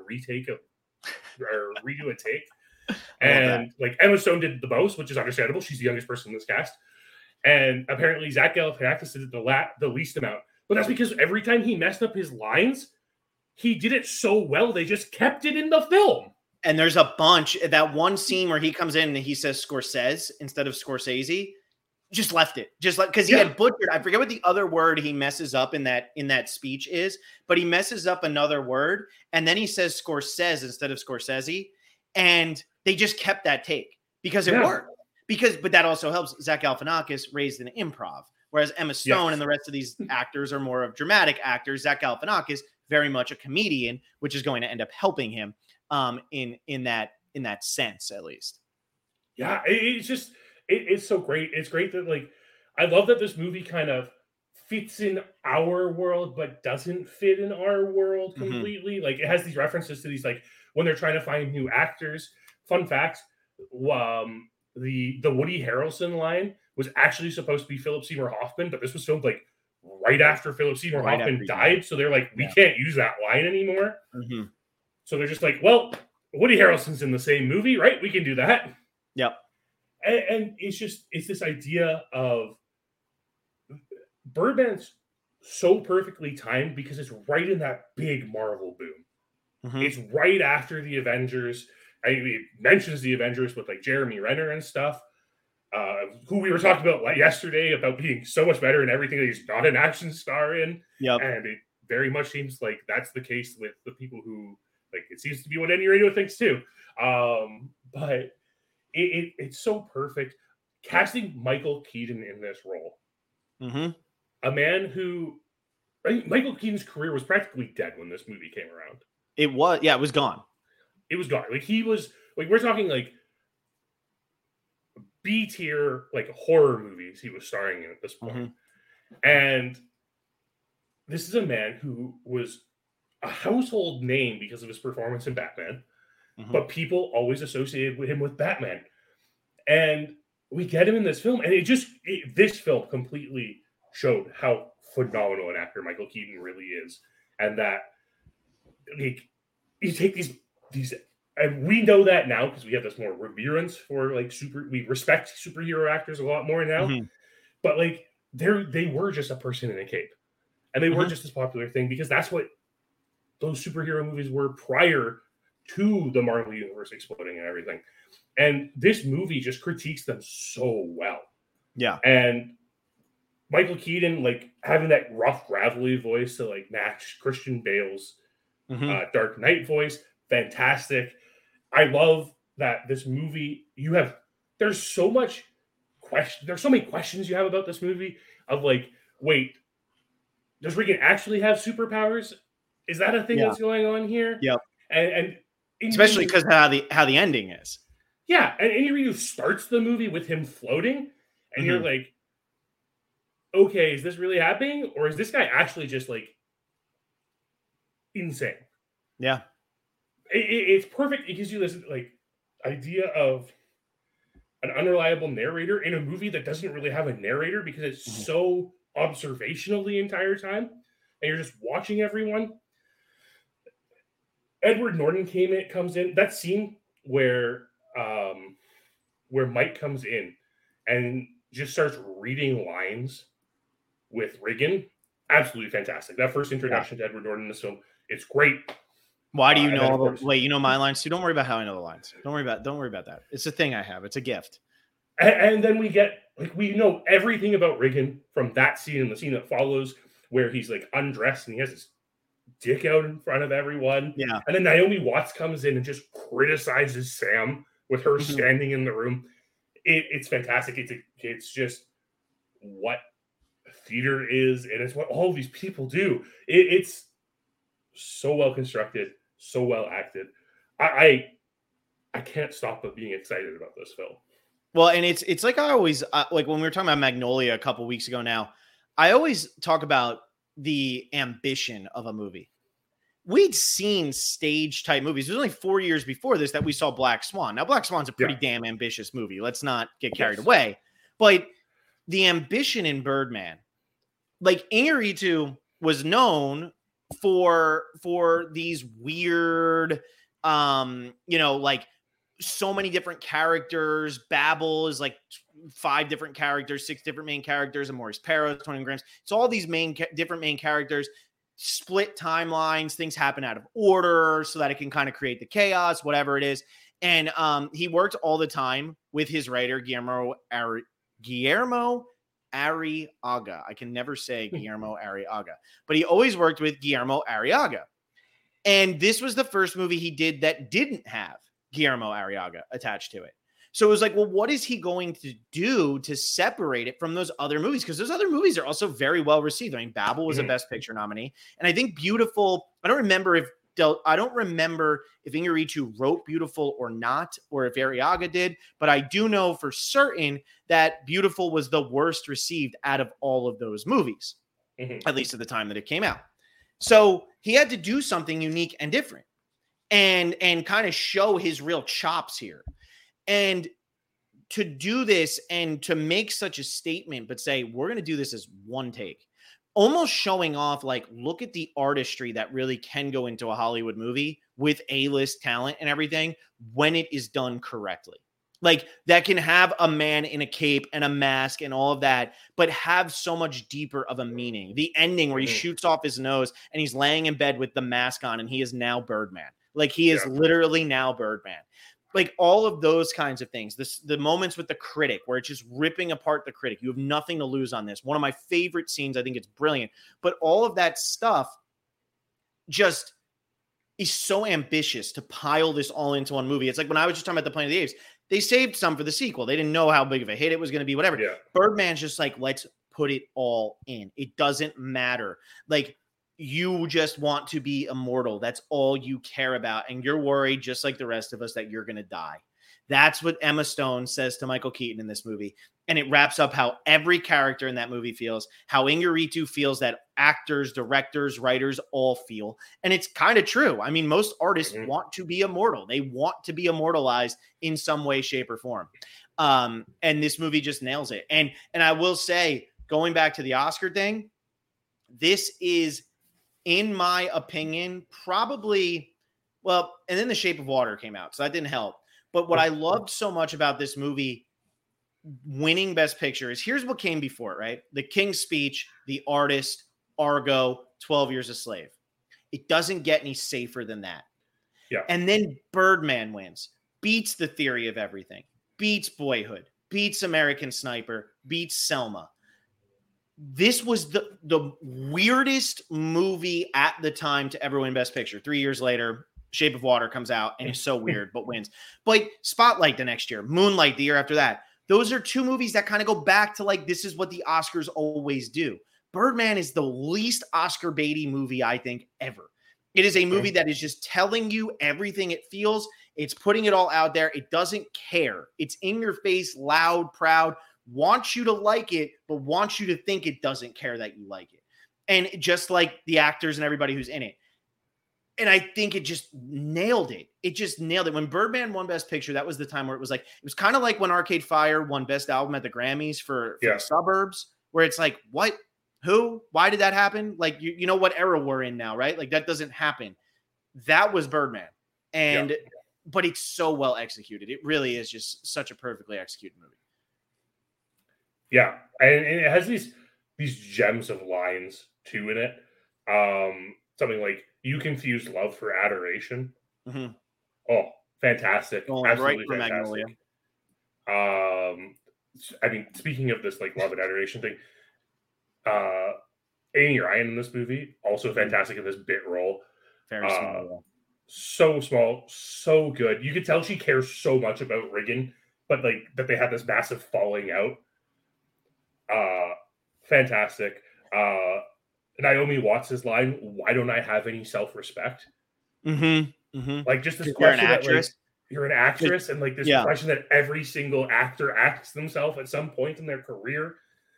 redo a take. And like Emma Stone did the most, which is understandable. She's the youngest person in this cast. And apparently Zach Galifianakis did the least amount. But that's because every time he messed up his lines, he did it so well, they just kept it in the film. And there's a bunch. That one scene where he comes in and he says Scorsese instead of Scorsese, just left it. Just like, because he had butchered. I forget what the other word he messes up in that speech is, but he messes up another word. And then he says Scorsese instead of Scorsese. And they just kept that take because it worked. But that also helps. Zach Galifianakis raised in improv, whereas Emma Stone and the rest of these actors are more of dramatic actors. Zach Galifianakis, very much a comedian, which is going to end up helping him in that sense, at least. Yeah, it's so great. It's great that, like, I love that this movie kind of fits in our world, but doesn't fit in our world completely. Like, it has these references to these, like, when they're trying to find new actors. Fun fact, the Woody Harrelson line was actually supposed to be Philip Seymour Hoffman, but this was filmed like right after Philip Seymour Hoffman died. So they're like, we can't use that line anymore. So they're just like, well, Woody Harrelson's in the same movie, right? We can do that. Yep. And it's this idea of Birdman's so perfectly timed because it's right in that big Marvel boom. It's right after the Avengers. It mentions the Avengers with like Jeremy Renner and stuff, who we were talking about yesterday about being so much better in everything that he's not an action star in. And it very much seems like that's the case with the people who, like, it seems to be what Inarritu thinks too. But it's so perfect. Casting Michael Keaton in this role, a man who, Michael Keaton's career was practically dead when this movie came around. It was gone. It was gone. Like, he was, like, we're talking like B tier, like, horror movies he was starring in at this point. And this is a man who was a household name because of his performance in Batman, but people always associated with him with Batman. And we get him in this film, and this film completely showed how phenomenal an actor Michael Keaton really is. And that, like, you take these, and we know that now because we have this more reverence for, like, we respect superhero actors a lot more now. But, like, they were just a person in a cape, and they were just this popular thing because that's what those superhero movies were prior to the Marvel Universe exploding and everything. And this movie just critiques them so well. Yeah. And Michael Keaton, like, having that rough, gravelly voice to, like, match Christian Bale's Dark Knight voice, fantastic. I love that this movie, there's so many questions you have about this movie of, like, wait, does Regan actually have superpowers? Is that a thing that's going on here? Yep. And especially because how the ending is. Yeah, and Inarritu starts the movie with him floating, and you're like, okay, is this really happening? Or is this guy actually just, like, insane? Yeah. It's perfect. It gives you this, like, idea of an unreliable narrator in a movie that doesn't really have a narrator because it's so observational the entire time, and you're just watching everyone. Edward Norton comes in. That scene where Mike comes in and just starts reading lines with Regan, absolutely fantastic. That first introduction to Edward Norton in this film, it's great. Why do you know all the? Wait, you know my lines too. Don't worry about how I know the lines. Don't worry about that. It's a thing I have. It's a gift. And then we know everything about Regan from that scene and the scene that follows, where he's, like, undressed and he has his dick out in front of everyone. Yeah. And then Naomi Watts comes in and just criticizes Sam with her standing in the room. It's fantastic. It's just what theater is, and it's what all these people do. It's so well constructed, so well acted. I can't stop but being excited about this film. Well, and it's like I always like when we were talking about Magnolia a couple weeks ago now, I always talk about the ambition of a movie. We'd seen stage type movies. It was only 4 years before this that we saw Black Swan. Now, Black Swan's a pretty damn ambitious movie. Let's not get carried away. But the ambition in Birdman, like Iñárritu was known for these weird, like so many different characters. Babel is like 5 different characters, 6 different main characters, and Maurice Perros, Tony Grimes. It's all these different main characters. Split timelines, things happen out of order so that it can kind of create the chaos, whatever it is. And he worked all the time with his writer, Guillermo Arriaga. I can never say Guillermo Arriaga, but he always worked with Guillermo Arriaga. And this was the first movie he did that didn't have Guillermo Arriaga attached to it. So it was like, well, what is he going to do to separate it from those other movies? Because those other movies are also very well received. I mean, Babel was a Best Picture nominee. And I think Beautiful, I don't remember if Iñárritu wrote Beautiful or not, or if Arriaga did, but I do know for certain that Beautiful was the worst received out of all of those movies, at least at the time that it came out. So he had to do something unique and different and kind of show his real chops here. And to do this and to make such a statement, but say, we're going to do this as one take, almost showing off, like, look at the artistry that really can go into a Hollywood movie with A-list talent and everything when it is done correctly. Like, that can have a man in a cape and a mask and all of that, but have so much deeper of a meaning. The ending where he shoots off his nose and he's laying in bed with the mask on and he is now Birdman. Like, he is literally now Birdman. Like, all of those kinds of things, the moments with the critic where it's just ripping apart the critic. You have nothing to lose on this. One of my favorite scenes. I think it's brilliant. But all of that stuff just is so ambitious to pile this all into one movie. It's like when I was just talking about the Planet of the Apes, they saved some for the sequel. They didn't know how big of a hit it was going to be, whatever. Yeah. Birdman's just like, let's put it all in. It doesn't matter. Like, you just want to be immortal. That's all you care about. And you're worried, just like the rest of us, that you're going to die. That's what Emma Stone says to Michael Keaton in this movie. And it wraps up how every character in that movie feels, how Iñárritu feels, that actors, directors, writers all feel. And it's kind of true. I mean, most artists want to be immortal. They want to be immortalized in some way, shape, or form. And this movie just nails it. And I will say, going back to the Oscar thing, this is, in my opinion, probably, well, and then The Shape of Water came out, so that didn't help. But what I loved so much about this movie winning Best Picture is, here's what came before it, right? The King's Speech, The Artist, Argo, 12 Years a Slave. It doesn't get any safer than that. Yeah. And then Birdman wins, beats The Theory of Everything, beats Boyhood, beats American Sniper, beats Selma. This was the weirdest movie at the time to ever win Best Picture. 3 years later, Shape of Water comes out and is so weird, but wins. But Spotlight the next year, Moonlight the year after that. Those are two movies that kind of go back to, like, this is what the Oscars always do. Birdman is the least Oscar baity movie, I think, ever. It is a movie that is just telling you everything it feels. It's putting it all out there. It doesn't care. It's in your face, loud, proud, wants you to like it, but wants you to think it doesn't care that you like it. And just like the actors and everybody who's in it. And I think it just nailed it. It just nailed it. When Birdman won Best Picture, that was the time where it was like, it was kind of like when Arcade Fire won Best Album at the Grammys for The Suburbs, where it's like, what? Who? Why did that happen? Like, you know what era we're in now, right? Like, that doesn't happen. That was Birdman. And, but it's so well executed. It really is just such a perfectly executed movie. Yeah, and it has these gems of lines too in it. Something like, "You confuse love for adoration." Mm-hmm. Oh, fantastic! Absolutely right fantastic. I mean, speaking of this, like, love and adoration thing, Amy Ryan in this movie also fantastic in this bit role. Very small. So small, so good. You could tell she cares so much about Riggin, but like that they had this massive falling out. Fantastic. Naomi Watts' line, "Why don't I have any self-respect?" Like just this You're an question that like actress. you're an actress, and like this Yeah. question that every single actor asks themselves at some point in their career.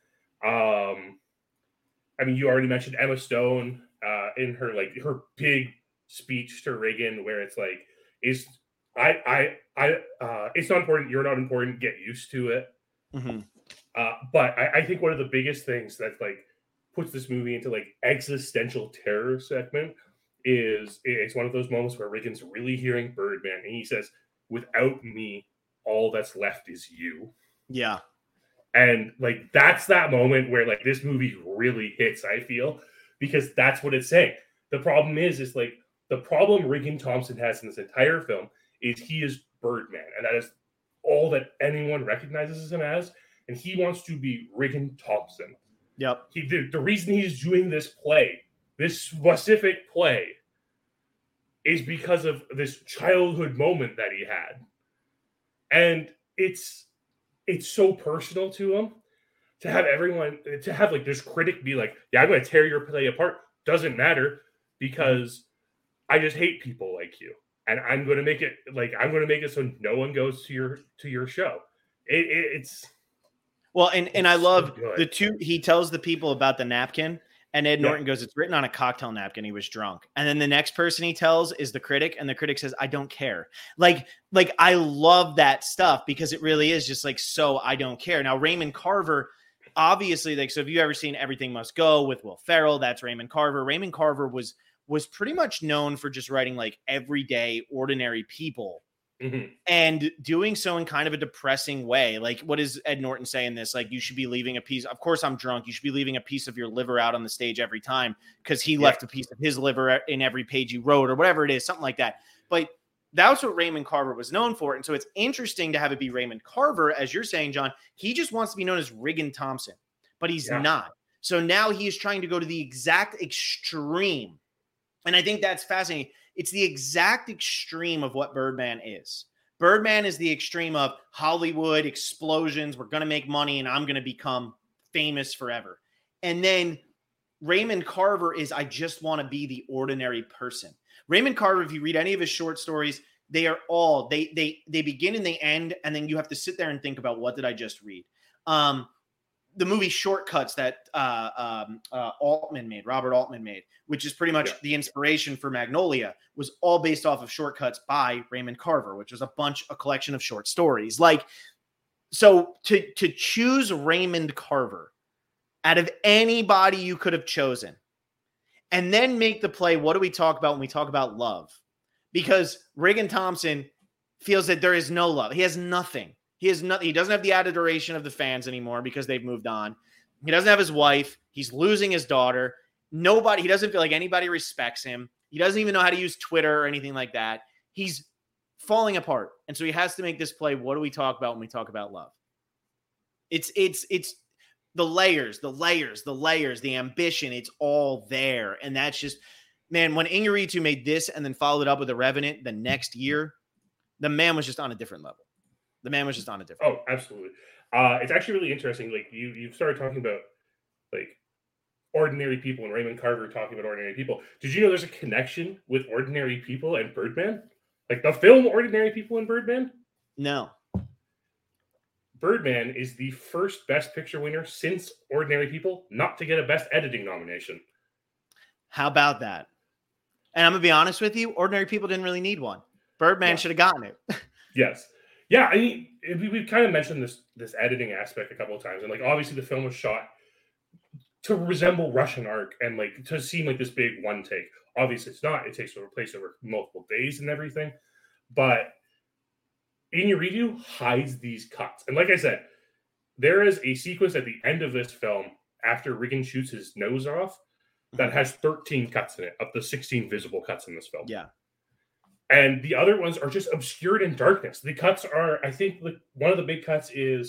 I mean, you already mentioned Emma Stone in her big speech to Reagan, where it's like, "Is it's not important. You're not important. Get used to it." But I think one of the biggest things that like puts this movie into like existential terror segment is it's one of those moments where Reagan's really hearing Birdman, and he says, "Without me, all that's left is you." Yeah. And like that's that moment where like this movie really hits, I feel, because that's what it's saying. The problem is like the problem Regan Thompson has in this entire film is he is Birdman, and that is all that anyone recognizes him as. And he wants to be Regan Thompson. Yep. The reason he's doing this play, this specific play, is because of this childhood moment that he had. And it's so personal to him to have everyone, to have like this critic be like, "Yeah, I'm going to tear your play apart. Doesn't matter because I just hate people like you. And I'm going to make it so no one goes to your show." It's well, and I love so the two. He tells the people about the napkin, and Ed Norton goes, "It's written on a cocktail napkin. He was drunk." And then the next person he tells is the critic, and the critic says, "I don't care." Like I love that stuff because it really is just like, so I don't care. Now, Raymond Carver, obviously, like, so if you ever seen Everything Must Go with Will Ferrell, that's Raymond Carver. Raymond Carver was pretty much known for just writing like everyday, ordinary people. And doing so in kind of a depressing way. Like, what does Ed Norton say in this? Like, you should be leaving a piece. Of course, I'm drunk. You should be leaving a piece of your liver out on the stage every time because he left a piece of his liver in every page he wrote or whatever it is, something like that. But that's what Raymond Carver was known for. And so it's interesting to have it be Raymond Carver, as you're saying, John. He just wants to be known as Regan Thompson, but he's not. So now he is trying to go to the exact extreme. And I think that's fascinating. It's the exact extreme of what Birdman is. Birdman is the extreme of Hollywood explosions. We're going to make money and I'm going to become famous forever. And then Raymond Carver is, I just want to be the ordinary person. Raymond Carver, if you read any of his short stories, they are all, they begin and they end. And then you have to sit there and think about, what did I just read? The movie Shortcuts that Robert Altman made, which is pretty much the inspiration for Magnolia, was all based off of Shortcuts by Raymond Carver, which was a collection of short stories. Like, so to choose Raymond Carver out of anybody you could have chosen, and then make the play, what do we talk about when we talk about love? Because Regan Thompson feels that there is no love. He has nothing. He has nothing. He doesn't have the adoration of the fans anymore because they've moved on. He doesn't have his wife. He's losing his daughter. He doesn't feel like anybody respects him. He doesn't even know how to use Twitter or anything like that. He's falling apart. And so he has to make this play. What do we talk about when we talk about love? It's the layers, the ambition. It's all there. And that's just, man, when Iñárritu made this and then followed it up with The Revenant the next year, the man was just on a different level. Oh, absolutely. It's actually really interesting. Like you started talking about like ordinary people and Raymond Carver talking about ordinary people. Did you know there's a connection with Ordinary People and Birdman? Like the film Ordinary People and Birdman? No. Birdman is the first Best Picture winner since Ordinary People not to get a Best Editing nomination. How about that? And I'm going to be honest with you, Ordinary People didn't really need one. Birdman should have gotten it. Yes. Yeah, I mean, we've kind of mentioned this editing aspect a couple of times, and like obviously the film was shot to resemble Russian art and like to seem like this big one take. Obviously, it's not. It takes place over multiple days and everything, but Iñárritu hides these cuts. And like I said, there is a sequence at the end of this film after Regan shoots his nose off that has 13 cuts in it, of the 16 visible cuts in this film. Yeah. And the other ones are just obscured in darkness. The cuts are, I think, like one of the big cuts is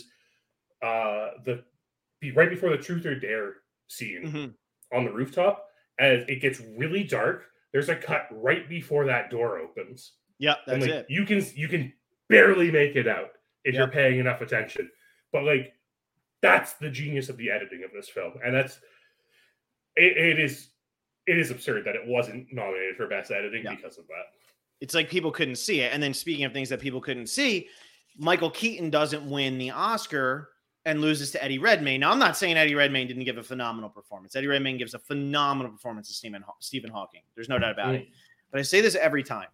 the right before the Truth or Dare scene on the rooftop. As it gets really dark, there's a cut right before that door opens. Yeah, that's and, like, it. You can barely make it out if you're paying enough attention. But like that's the genius of the editing of this film, and it is absurd that it wasn't nominated for Best Editing because of that. It's like people couldn't see it. And then speaking of things that people couldn't see, Michael Keaton doesn't win the Oscar and loses to Eddie Redmayne. Now, I'm not saying Eddie Redmayne didn't give a phenomenal performance. Eddie Redmayne gives a phenomenal performance as Stephen Hawking. There's no doubt about it. But I say this every time.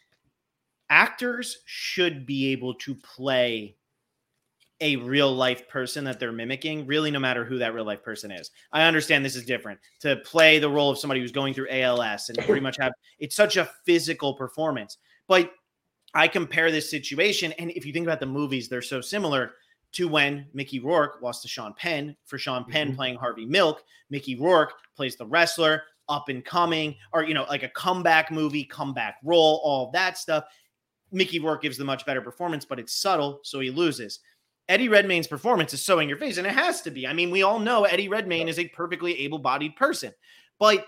Actors should be able to play a real life person that they're mimicking, really, no matter who that real life person is. I understand this is different to play the role of somebody who's going through ALS and pretty much it's such a physical performance. But I compare this situation, and if you think about the movies, they're so similar to when Mickey Rourke lost to Sean Penn for Sean Penn playing Harvey Milk. Mickey Rourke plays the wrestler, up and coming, or, like a comeback movie, comeback role, all of that stuff. Mickey Rourke gives the much better performance, but it's subtle, so he loses. Eddie Redmayne's performance is so in your face, and it has to be. I mean, we all know Eddie Redmayne is a perfectly able-bodied person. But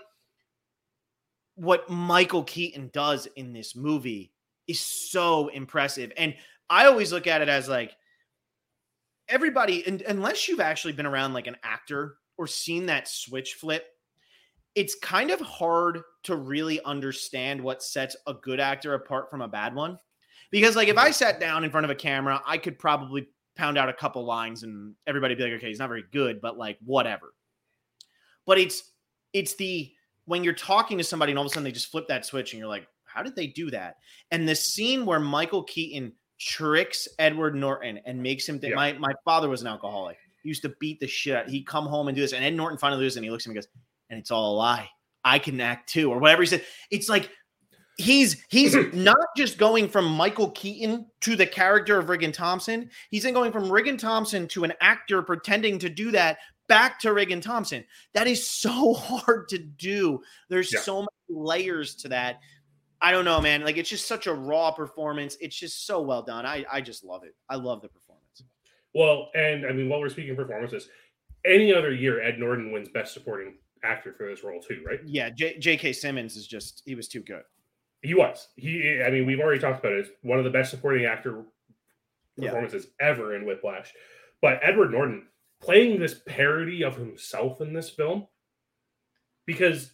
what Michael Keaton does in this movie is so impressive. And I always look at it as like, everybody, unless you've actually been around like an actor or seen that switch flip, it's kind of hard to really understand what sets a good actor apart from a bad one. Because like if I sat down in front of a camera, I could probably pound out a couple lines and everybody be like, okay, he's not very good, but like whatever. But it's when you're talking to somebody and all of a sudden they just flip that switch and you're like, how did they do that? And the scene where Michael Keaton tricks Edward Norton and makes him think, my father was an alcoholic. He used to beat the shit out. He'd come home and do this. And Ed Norton finally loses and he looks at him and goes, and it's all a lie. I can act too, or whatever he said. It's like, he's not just going from Michael Keaton to the character of Riggin Thompson. He's then going from Riggin Thompson to an actor pretending to do that back to Riggin Thompson. That is so hard to do. There's so many layers to that. I don't know, man. Like, it's just such a raw performance. It's just so well done. I just love it. I love the performance. Well, and I mean, while we're speaking performances, any other year, Ed Norton wins Best Supporting Actor for this role too, right? Yeah, J.K. Simmons he was too good. He was. I mean, we've already talked about it. It's one of the best supporting actor performances ever in Whiplash. But Edward Norton playing this parody of himself in this film, because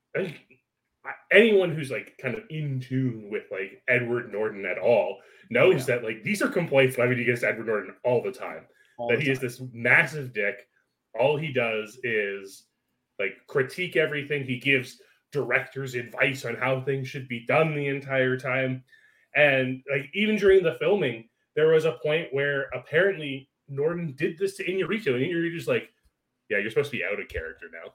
anyone who's like kind of in tune with like Edward Norton at all knows that like these are complaints levied against Edward Norton all the time. He is this massive dick. All he does is like critique everything. He gives directors advice on how things should be done the entire time. And like even during the filming, there was a point where apparently Norton did this to Inarritu, and Inarritu's like, yeah, you're supposed to be out of character now.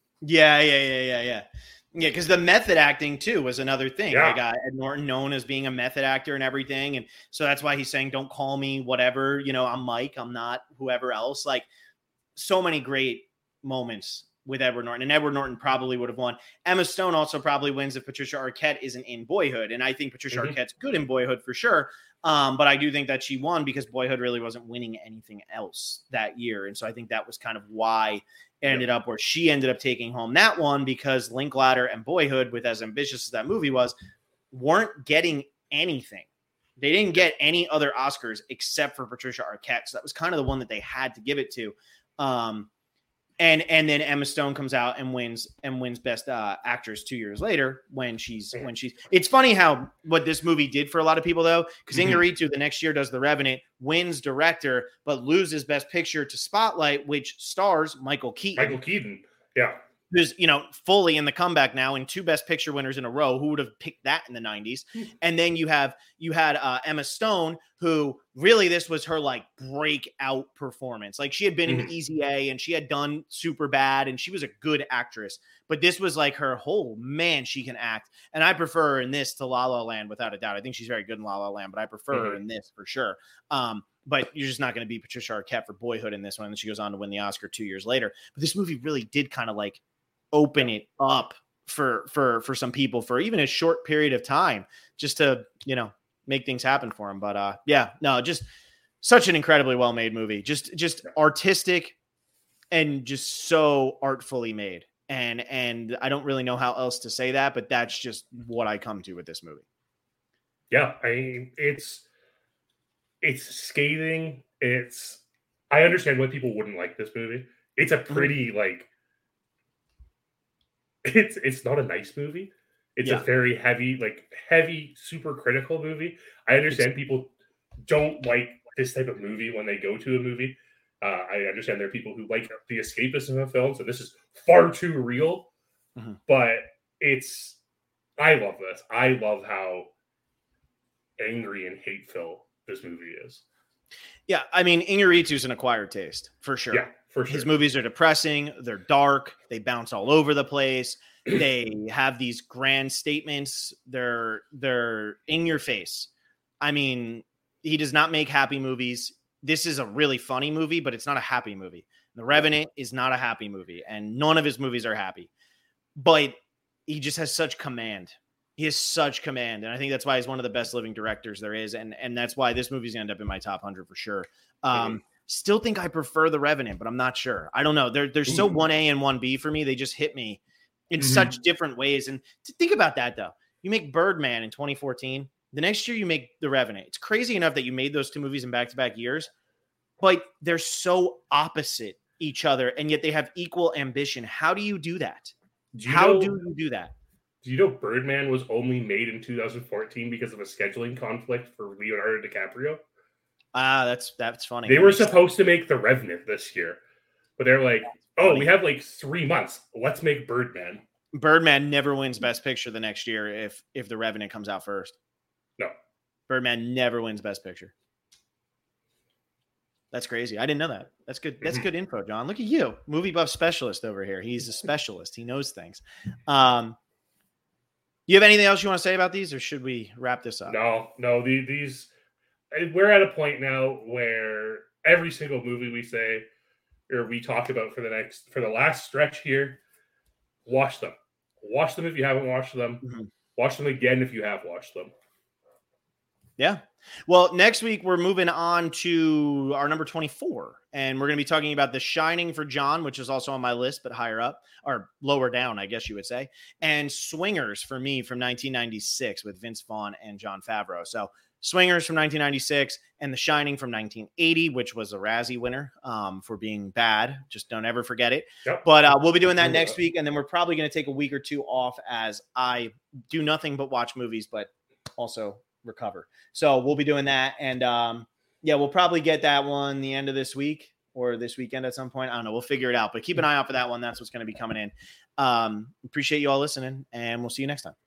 Yeah, because the method acting too was another thing. They got Ed Norton known as being a method actor and everything, and so that's why he's saying, don't call me whatever, I'm Mike, I'm not whoever else. Like, so many great moments with Edward Norton, and Edward Norton probably would have won. Emma Stone also probably wins if Patricia Arquette isn't in Boyhood, and I think Patricia Arquette's good in Boyhood for sure, but I do think that she won because Boyhood really wasn't winning anything else that year, and so I think that was kind of why it ended up where she ended up taking home that one, because Linklater and Boyhood, with as ambitious as that movie was, weren't getting anything. They didn't get any other Oscars except for Patricia Arquette, so that was kind of the one that they had to give it to. And then Emma Stone comes out and wins Best Actress 2 years later when she's. It's funny how what this movie did for a lot of people though, because Inarritu the next year does The Revenant, wins director, but loses Best Picture to Spotlight, which stars Michael Keaton. Yeah. Who's fully in the comeback now, and 2 Best Picture winners in a row. Who would have picked that in the 90s? And then you had Emma Stone, who really this was her like breakout performance. Like, she had been in Easy A and she had done Superbad, and she was a good actress. But this was like her man, she can act. And I prefer her in this to La La Land without a doubt. I think she's very good in La La Land, but I prefer her in this for sure. But you're just not going to be Patricia Arquette for Boyhood in this one. And she goes on to win the Oscar 2 years later. But this movie really did kind of like open it up for some people for even a short period of time, just to, make things happen for them. But just such an incredibly well-made movie, just artistic and just so artfully made. And I don't really know how else to say that, but that's just what I come to with this movie. Yeah. I mean, it's scathing. I understand why people wouldn't like this movie. It's a pretty it's not a nice movie. It's a very heavy, super critical movie. I understand people don't like this type of movie when they go to a movie. I understand there are people who like the escapism of films, and this is far too real. Mm-hmm. But I love this. I love how angry and hate-filled this movie is. Yeah, I mean, Iñárritu's an acquired taste, for sure. Yeah, for sure. His movies are depressing. They're dark. They bounce all over the place. They have these grand statements. They're in your face. I mean, he does not make happy movies. This is a really funny movie, but it's not a happy movie. The Revenant is not a happy movie, and none of his movies are happy. But he just has such command. He has such command, and I think that's why he's one of the best living directors there is, and that's why this movie's going to end up in my top 100 for sure. Still think I prefer The Revenant, but I'm not sure. I don't know. They're so 1A and 1B for me. They just hit me in such different ways. And to think about that, though, you make Birdman in 2014. The next year you make The Revenant. It's crazy enough that you made those two movies in back-to-back years, but they're so opposite each other, and yet they have equal ambition. How do you do that? How do you do that? Do you know Birdman was only made in 2014 because of a scheduling conflict for Leonardo DiCaprio? That's funny. They were supposed to make The Revenant this year, but they're like, we have like 3 months. Let's make Birdman. Birdman never wins Best Picture the next year if The Revenant comes out first. No. Birdman never wins Best Picture. That's crazy. I didn't know that. That's good. That's good info, John. Look at you, movie buff specialist over here. He's a specialist. He knows things. You have anything else you want to say about these, or should we wrap this up? No. These we're at a point now where every single movie we say or we talk about for the last stretch here, watch them. Watch them if you haven't watched them. Mm-hmm. Watch them again if you have watched them. Yeah. Well, next week we're moving on to our number 24, and we're going to be talking about The Shining for John, which is also on my list, but higher up or lower down, I guess you would say, and Swingers for me from 1996 with Vince Vaughn and Jon Favreau. So Swingers from 1996 and The Shining from 1980, which was a Razzie winner for being bad. Just don't ever forget it. Yep. But we'll be doing that next week, and then we're probably going to take a week or two off as I do nothing but watch movies, but also recover. So we'll be doing that. And we'll probably get that one the end of this week or this weekend at some point. I don't know. We'll figure it out, but keep an eye out for that one. That's what's going to be coming in. Appreciate you all listening, and we'll see you next time.